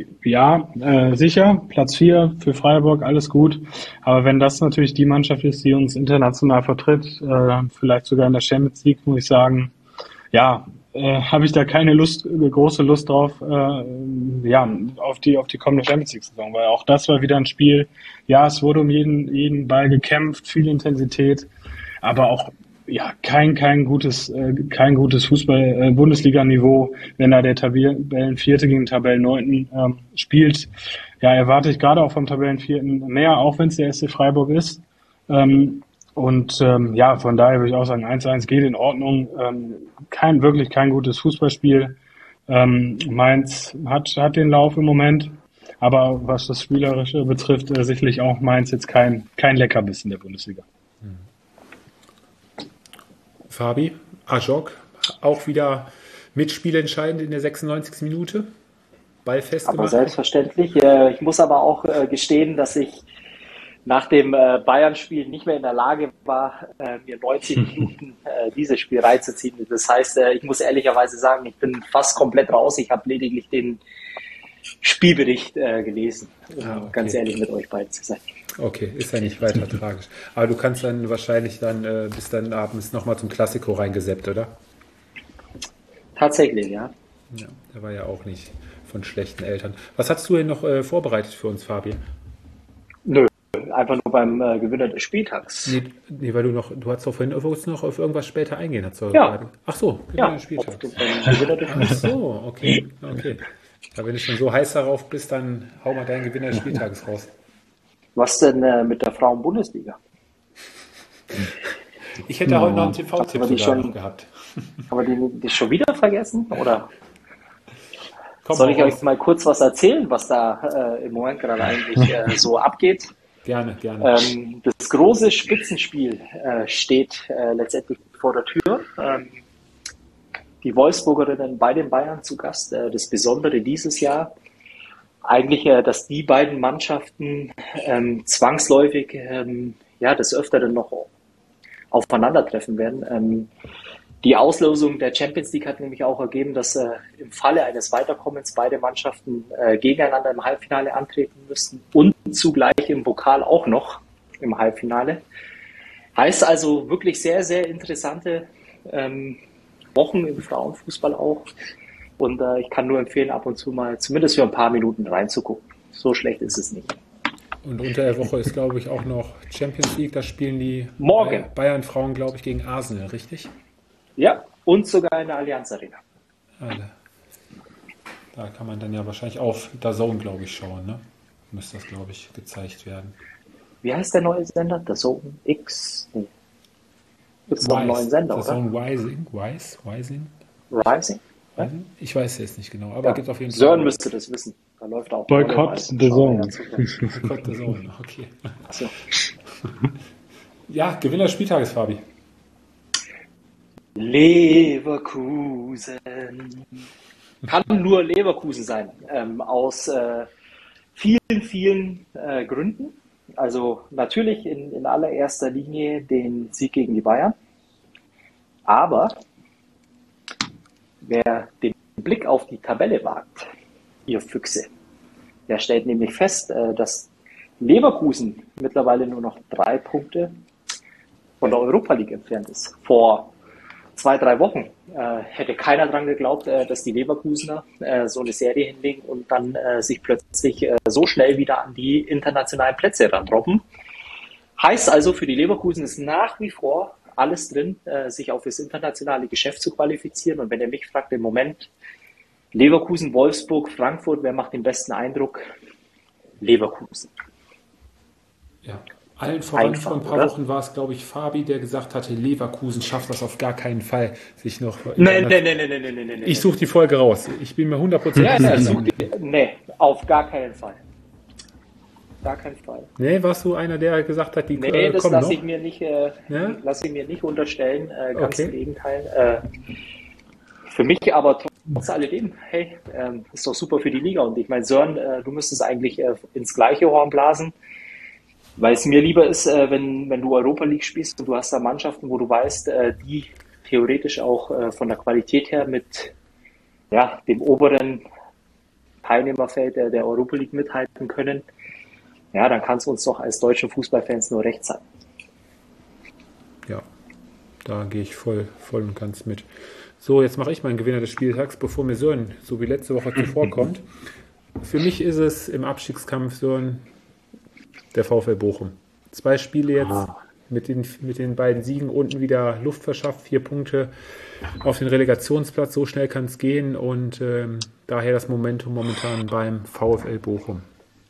sicher. Platz 4 für Freiburg, alles gut. Aber wenn das natürlich die Mannschaft ist, die uns international vertritt, vielleicht sogar in der Champions League, muss ich sagen, habe ich da keine große Lust drauf, auf die kommende Champions League-Saison, weil auch das war wieder ein Spiel. Ja, es wurde um jeden Ball gekämpft, viel Intensität, aber auch kein gutes Fußball-Bundesliga-Niveau, wenn da der Tabellenvierte gegen Tabellenneunten spielt. Ja, erwarte ich gerade auch vom Tabellenvierten mehr, auch wenn es der SC Freiburg ist. Von daher würde ich auch sagen, 1-1 geht in Ordnung. Kein gutes Fußballspiel. Mainz hat den Lauf im Moment, aber was das Spielerische betrifft, sicherlich auch Mainz jetzt kein Leckerbissen der Bundesliga. Fabi, Ajok, auch wieder mitspielentscheidend in der 96. Minute. Ball festgemacht. Aber selbstverständlich. Ich muss aber auch gestehen, dass ich nach dem Bayern-Spiel nicht mehr in der Lage war, mir 90 Minuten dieses Spiel reinzuziehen. Das heißt, ich muss ehrlicherweise sagen, ich bin fast komplett raus. Ich habe lediglich den Spielbericht gelesen, um ganz ehrlich mit euch beiden zu sein. Okay, ist ja nicht weiter tragisch. Aber du kannst dann wahrscheinlich bis dann abends nochmal zum Klassiko reingeseppt, oder? Tatsächlich, ja. Ja, der war ja auch nicht von schlechten Eltern. Was hast du denn noch vorbereitet für uns, Fabi? Nö, einfach nur beim Gewinner des Spieltags. Nee, weil du hast doch vorhin noch auf irgendwas später eingehen. Hast du ja. Ach so, Gewinner des Spieltags. Ach so, okay. Ja, wenn du schon so heiß darauf bist, dann hau mal deinen Gewinner des Spieltages raus. Was denn mit der Frauen-Bundesliga? Ich hätte heute noch einen TV-Tipp sogar gehabt. Aber die schon wieder vergessen? Oder soll ich euch mal kurz was erzählen, was da im Moment gerade eigentlich so abgeht? Gerne. Das große Spitzenspiel steht letztendlich vor der Tür. Die Wolfsburgerinnen bei den Bayern zu Gast. Das Besondere dieses Jahr eigentlich, dass die beiden Mannschaften zwangsläufig des Öfteren noch aufeinandertreffen werden. Die Auslosung der Champions League hat nämlich auch ergeben, dass im Falle eines Weiterkommens beide Mannschaften gegeneinander im Halbfinale antreten müssten und zugleich im Pokal auch noch im Halbfinale. Heißt also wirklich sehr, sehr interessante Wochen im Frauenfußball auch. Und ich kann nur empfehlen, ab und zu mal zumindest für ein paar Minuten reinzugucken. So schlecht ist es nicht. Und unter der Woche ist, glaube ich, auch noch Champions League. Da spielen die Bayern-Frauen, glaube ich, gegen Arsenal, richtig? Ja, und sogar in der Allianz Arena. Da kann man dann ja wahrscheinlich auf DAZN, glaube ich, schauen. Ne? Müsste das, glaube ich, gezeigt werden. Wie heißt der neue Sender? DAZN X? Nee. Gibt es noch einen neuen Sender, oder? DAZN Rising? Rising? Ja? Ich weiß es jetzt nicht genau, aber gibt auf jeden Fall. Sören müsste das wissen. Da läuft auch Boykott DAZN. Boykott DAZN, okay. So. Ja, Gewinner des Spieltages, Fabi. Leverkusen. Kann nur Leverkusen sein. Aus vielen, vielen Gründen. Also natürlich in allererster Linie den Sieg gegen die Bayern. Aber wer den Blick auf die Tabelle wagt, ihr Füchse, der stellt nämlich fest, dass Leverkusen mittlerweile nur noch 3 Punkte von der Europa League entfernt ist. Vor 2-3 Wochen hätte keiner dran geglaubt, dass die Leverkusener so eine Serie hinlegen und dann sich plötzlich so schnell wieder an die internationalen Plätze rantroppen. Heißt also, für die Leverkusen ist nach wie vor alles drin, sich auf das internationale Geschäft zu qualifizieren. Und wenn ihr mich fragt, im Moment Leverkusen, Wolfsburg, Frankfurt, wer macht den besten Eindruck? Leverkusen. Ja. Allen voran vor ein paar Wochen war es, glaube ich, Fabi, der gesagt hatte, Leverkusen schafft das auf gar keinen Fall, sich noch... Nein. Ich suche die Folge raus. Ich bin mir 100% sicher. Nee, auf gar keinen Fall. Gar keinen Fall. Nee, warst du einer, der gesagt hat, die das kommen lasse noch? ich mir nicht unterstellen. Ganz im Gegenteil. Für mich aber trotz alledem, hey, ist doch super für die Liga. Und ich meine, Sören, du müsstest eigentlich ins gleiche Horn blasen. Weil es mir lieber ist, wenn du Europa League spielst und du hast da Mannschaften, wo du weißt, die theoretisch auch von der Qualität her mit dem oberen Teilnehmerfeld der Europa League mithalten können. Ja, dann kann es uns doch als deutschen Fußballfans nur recht sein. Ja, da gehe ich voll und ganz mit. So, jetzt mache ich meinen Gewinner des Spieltags, bevor mir Sören so wie letzte Woche zuvorkommt. Für mich ist es im Abstiegskampf Sören der VfL Bochum. 2 Spiele jetzt mit den beiden Siegen unten wieder Luft verschafft, 4 Punkte auf den Relegationsplatz, so schnell kann es gehen und daher das Momentum momentan beim VfL Bochum.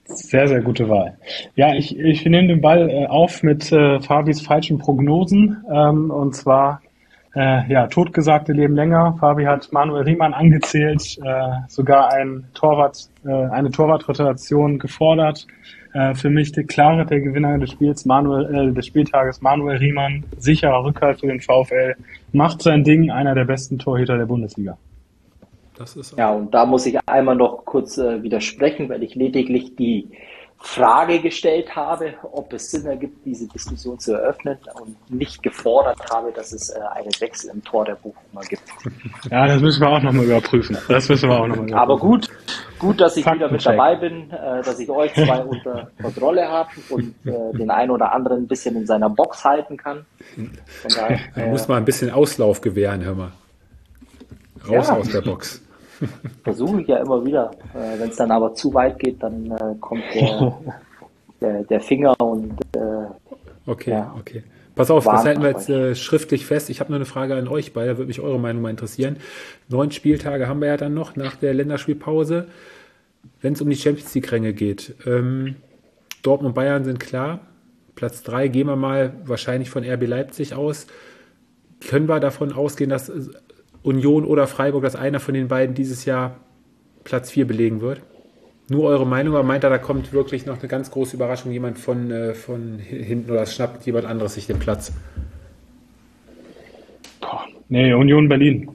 Sehr, sehr gute Wahl. Ja, ich nehme den Ball auf mit Fabis falschen Prognosen. Und zwar, ja, Totgesagte leben länger. Fabi hat Manuel Riemann angezählt, sogar eine Torwartrotation gefordert. Für mich der Gewinner des des Spieltages, Manuel Riemann, sicherer Rückhalt für den VfL, macht sein Ding, einer der besten Torhüter der Bundesliga. Das ist Ja, und da muss ich einmal noch kurz widersprechen, weil ich lediglich die Frage gestellt habe, ob es Sinn ergibt, diese Diskussion zu eröffnen und nicht gefordert habe, dass es einen Wechsel im Tor der Bochumer gibt. Ja, das müssen wir auch nochmal überprüfen. Aber gut, dass ich wieder mit dabei bin, dass ich euch zwei unter Kontrolle habe und den einen oder anderen ein bisschen in seiner Box halten kann. Von daher, man muss mal ein bisschen Auslauf gewähren, hör mal. Raus aus der Box. Versuche ich ja immer wieder. Wenn es dann aber zu weit geht, dann kommt der Finger und Okay. Pass auf, das halten wir jetzt schriftlich fest. Ich habe nur eine Frage an euch beide, da würde mich eure Meinung mal interessieren. 9 Spieltage haben wir ja dann noch nach der Länderspielpause. Wenn es um die Champions-League-Ränge geht, Dortmund und Bayern sind klar. Platz 3 gehen wir mal wahrscheinlich von RB Leipzig aus. Können wir davon ausgehen, dass Union oder Freiburg, dass einer von den beiden dieses Jahr Platz 4 belegen wird? Nur eure Meinung, aber meint er, da kommt wirklich noch eine ganz große Überraschung, jemand von hinten oder es schnappt jemand anderes sich den Platz? Nee, Union Berlin.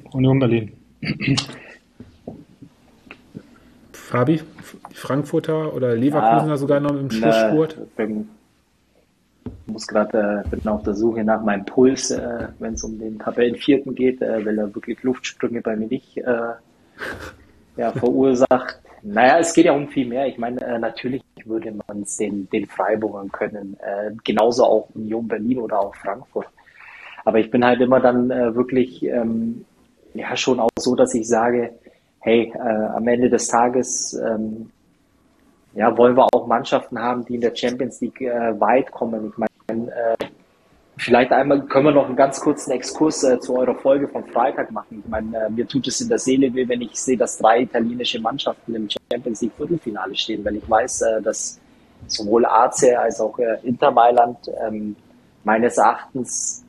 Fabi, Frankfurter oder Leverkusener sogar noch im Schlussspurt? Ich bin auf der Suche nach meinem Puls, wenn es um den Tabellenvierten geht, weil er wirklich Luftsprünge bei mir nicht verursacht. Naja, es geht ja um viel mehr. Ich meine, natürlich würde man es den Freiburgern können, genauso auch Union Berlin oder auch Frankfurt. Aber ich bin halt immer dann wirklich schon auch so, dass ich sage, hey, am Ende des Tages wollen wir auch Mannschaften haben, die in der Champions League weit kommen. Ich meine, vielleicht einmal können wir noch einen ganz kurzen Exkurs zu eurer Folge vom Freitag machen. Ich meine, mir tut es in der Seele weh, wenn ich sehe, dass 3 italienische Mannschaften im Champions League Viertelfinale stehen, weil ich weiß, dass sowohl AC als auch Inter Mailand meines Erachtens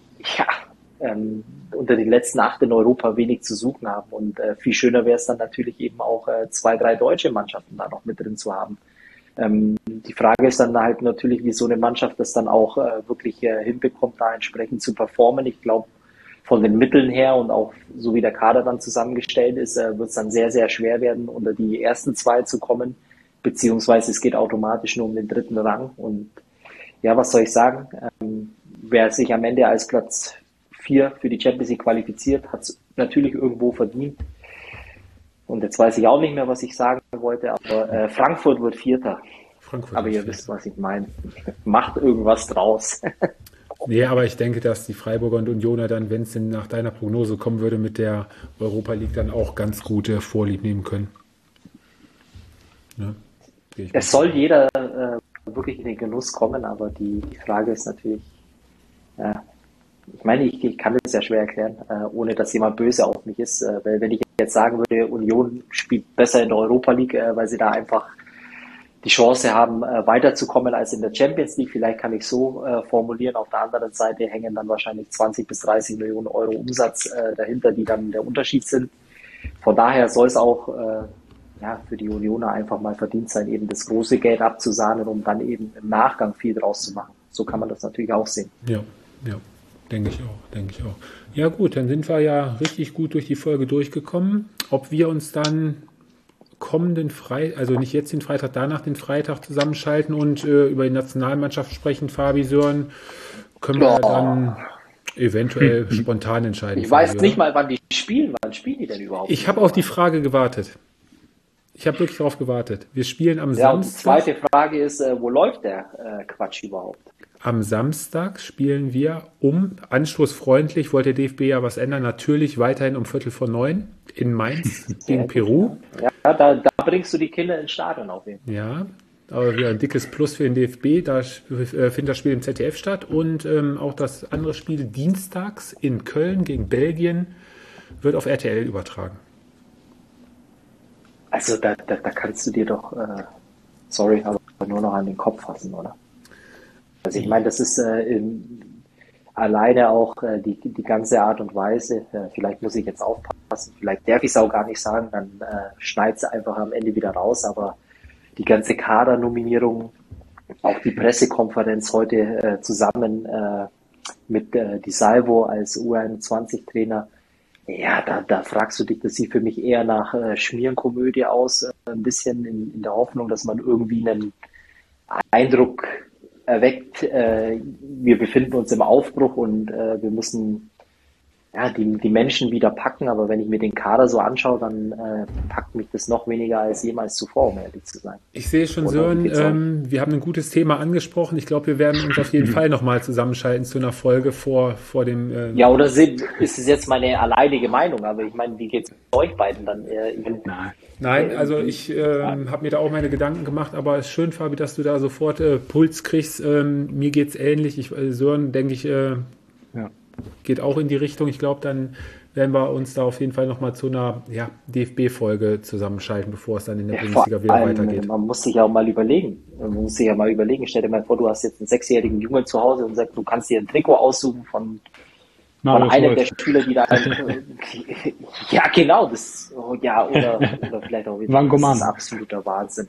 unter den letzten 8 in Europa wenig zu suchen haben. Und viel schöner wäre es dann natürlich eben auch 2, 3 deutsche Mannschaften da noch mit drin zu haben. Die Frage ist dann halt natürlich, wie so eine Mannschaft das dann auch wirklich hinbekommt, da entsprechend zu performen. Ich glaube, von den Mitteln her und auch so wie der Kader dann zusammengestellt ist, wird es dann sehr, sehr schwer werden, unter die ersten 2 zu kommen, beziehungsweise es geht automatisch nur um den 3. Rang. Und ja, was soll ich sagen? Wer sich am Ende als Platz 4 für die Champions League qualifiziert, hat es natürlich irgendwo verdient. Und jetzt weiß ich auch nicht mehr, was ich sagen wollte, aber Frankfurt wird Vierter. Aber ihr wisst, was ich meine. Macht irgendwas draus. Nee, aber ich denke, dass die Freiburger und Unioner dann, wenn es denn nach deiner Prognose kommen würde, mit der Europa League dann auch ganz gute Vorlieb nehmen können. Ja, es soll jeder wirklich in den Genuss kommen, aber die Frage ist natürlich, ich meine, ich kann das ja schwer erklären, ohne dass jemand böse auf mich ist, weil wenn ich jetzt sagen würde, Union spielt besser in der Europa League, weil sie da einfach die Chance haben, weiterzukommen als in der Champions League, vielleicht kann ich so formulieren, auf der anderen Seite hängen dann wahrscheinlich 20 bis 30 Millionen Euro Umsatz dahinter, die dann der Unterschied sind. Von daher soll es auch für die Unioner einfach mal verdient sein, eben das große Geld abzusahnen, um dann eben im Nachgang viel draus zu machen. So kann man das natürlich auch sehen. Ja. Denke ich auch. Ja gut, dann sind wir ja richtig gut durch die Folge durchgekommen. Ob wir uns dann kommenden Freitag, also nicht jetzt den Freitag, danach den Freitag zusammenschalten und über die Nationalmannschaft sprechen, Fabi, Sören, können wir dann eventuell spontan entscheiden. Ich weiß nicht mal, wann die spielen. Wann spielen die denn überhaupt? Ich habe auf die Frage gewartet. Ich habe wirklich darauf gewartet. Wir spielen am Samstag. Und die zweite Frage ist, wo läuft der Quatsch überhaupt? Am Samstag spielen wir anstoßfreundlich, wollte der DFB ja was ändern, natürlich weiterhin um 8:45 in Mainz gegen Peru. Ja, da bringst du die Kinder ins Stadion auf jeden Fall. Ja, aber wieder ein dickes Plus für den DFB, da findet das Spiel im ZDF statt und auch das andere Spiel dienstags in Köln gegen Belgien wird auf RTL übertragen. Also da kannst du dir doch sorry, aber nur noch an den Kopf fassen, oder? Also ich meine, das ist alleine auch die ganze Art und Weise, vielleicht muss ich jetzt aufpassen, vielleicht darf ich es auch gar nicht sagen, dann schneidet es einfach am Ende wieder raus, aber die ganze Kadernominierung, auch die Pressekonferenz heute zusammen mit Di Salvo als U21-Trainer, ja, da fragst du dich, das sieht für mich eher nach Schmierenkomödie aus, ein bisschen in der Hoffnung, dass man irgendwie einen Eindruck erweckt, wir befinden uns im Aufbruch und wir müssen die Menschen wieder packen, aber wenn ich mir den Kader so anschaue, dann packt mich das noch weniger als jemals zuvor, um ehrlich zu sein. Ich sehe schon, Sören, wir haben ein gutes Thema angesprochen. Ich glaube, wir werden uns auf jeden Fall nochmal zusammenschalten zu einer Folge vor dem... Ja, oder ist es jetzt meine alleinige Meinung, aber ich meine, wie geht es euch beiden dann? Nein, also ich habe mir da auch meine Gedanken gemacht, aber es ist schön, Fabi, dass du da sofort Puls kriegst. Mir geht's ähnlich. Sören, denke ich, geht auch in die Richtung. Ich glaube, dann werden wir uns da auf jeden Fall nochmal zu einer DFB-Folge zusammenschalten, bevor es dann in der Bundesliga wieder weitergeht. Man muss sich ja auch mal überlegen. Stell dir mal vor, du hast jetzt einen 6-jährigen Jungen zu Hause und sagst, du kannst dir ein Trikot aussuchen von einem der Spieler, die da... ja, genau. Oder vielleicht auch wieder. Das ist absoluter Wahnsinn.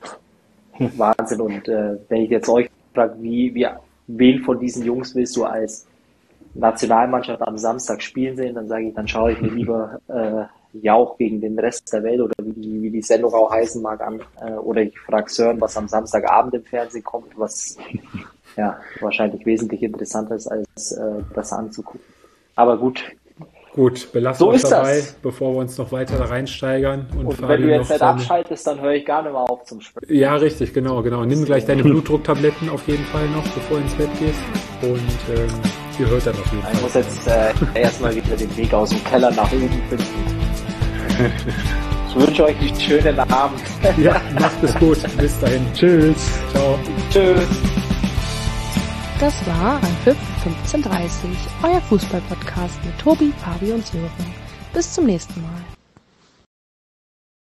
Und wenn ich jetzt euch frage, wen von diesen Jungs willst du als Nationalmannschaft am Samstag spielen sehen, dann sage ich, dann schaue ich mir lieber Jauch gegen den Rest der Welt oder wie die Sendung auch heißen mag an. Oder ich frage Sören, was am Samstagabend im Fernsehen kommt, was wahrscheinlich wesentlich interessanter ist, als das anzugucken. Aber gut. Gut, belassen wir uns dabei, bevor wir uns noch weiter da reinsteigern. Und wenn du jetzt nicht abschaltest, dann höre ich gar nicht mehr auf zum Sprechen. Ja, richtig, genau. Nimm gleich deine Blutdrucktabletten auf jeden Fall noch, bevor du ins Bett gehst. Und ihr hört dann auf jeden Fall. Ich muss jetzt erstmal wieder den Weg aus dem Keller nach oben finden. Ich wünsche euch einen schönen Abend. Ja, macht es gut. Bis dahin. Tschüss. Ciao. Tschüss. Das war Anpfiff 15:30, euer Fußball-Podcast mit Tobi, Fabi und Sören. Bis zum nächsten Mal.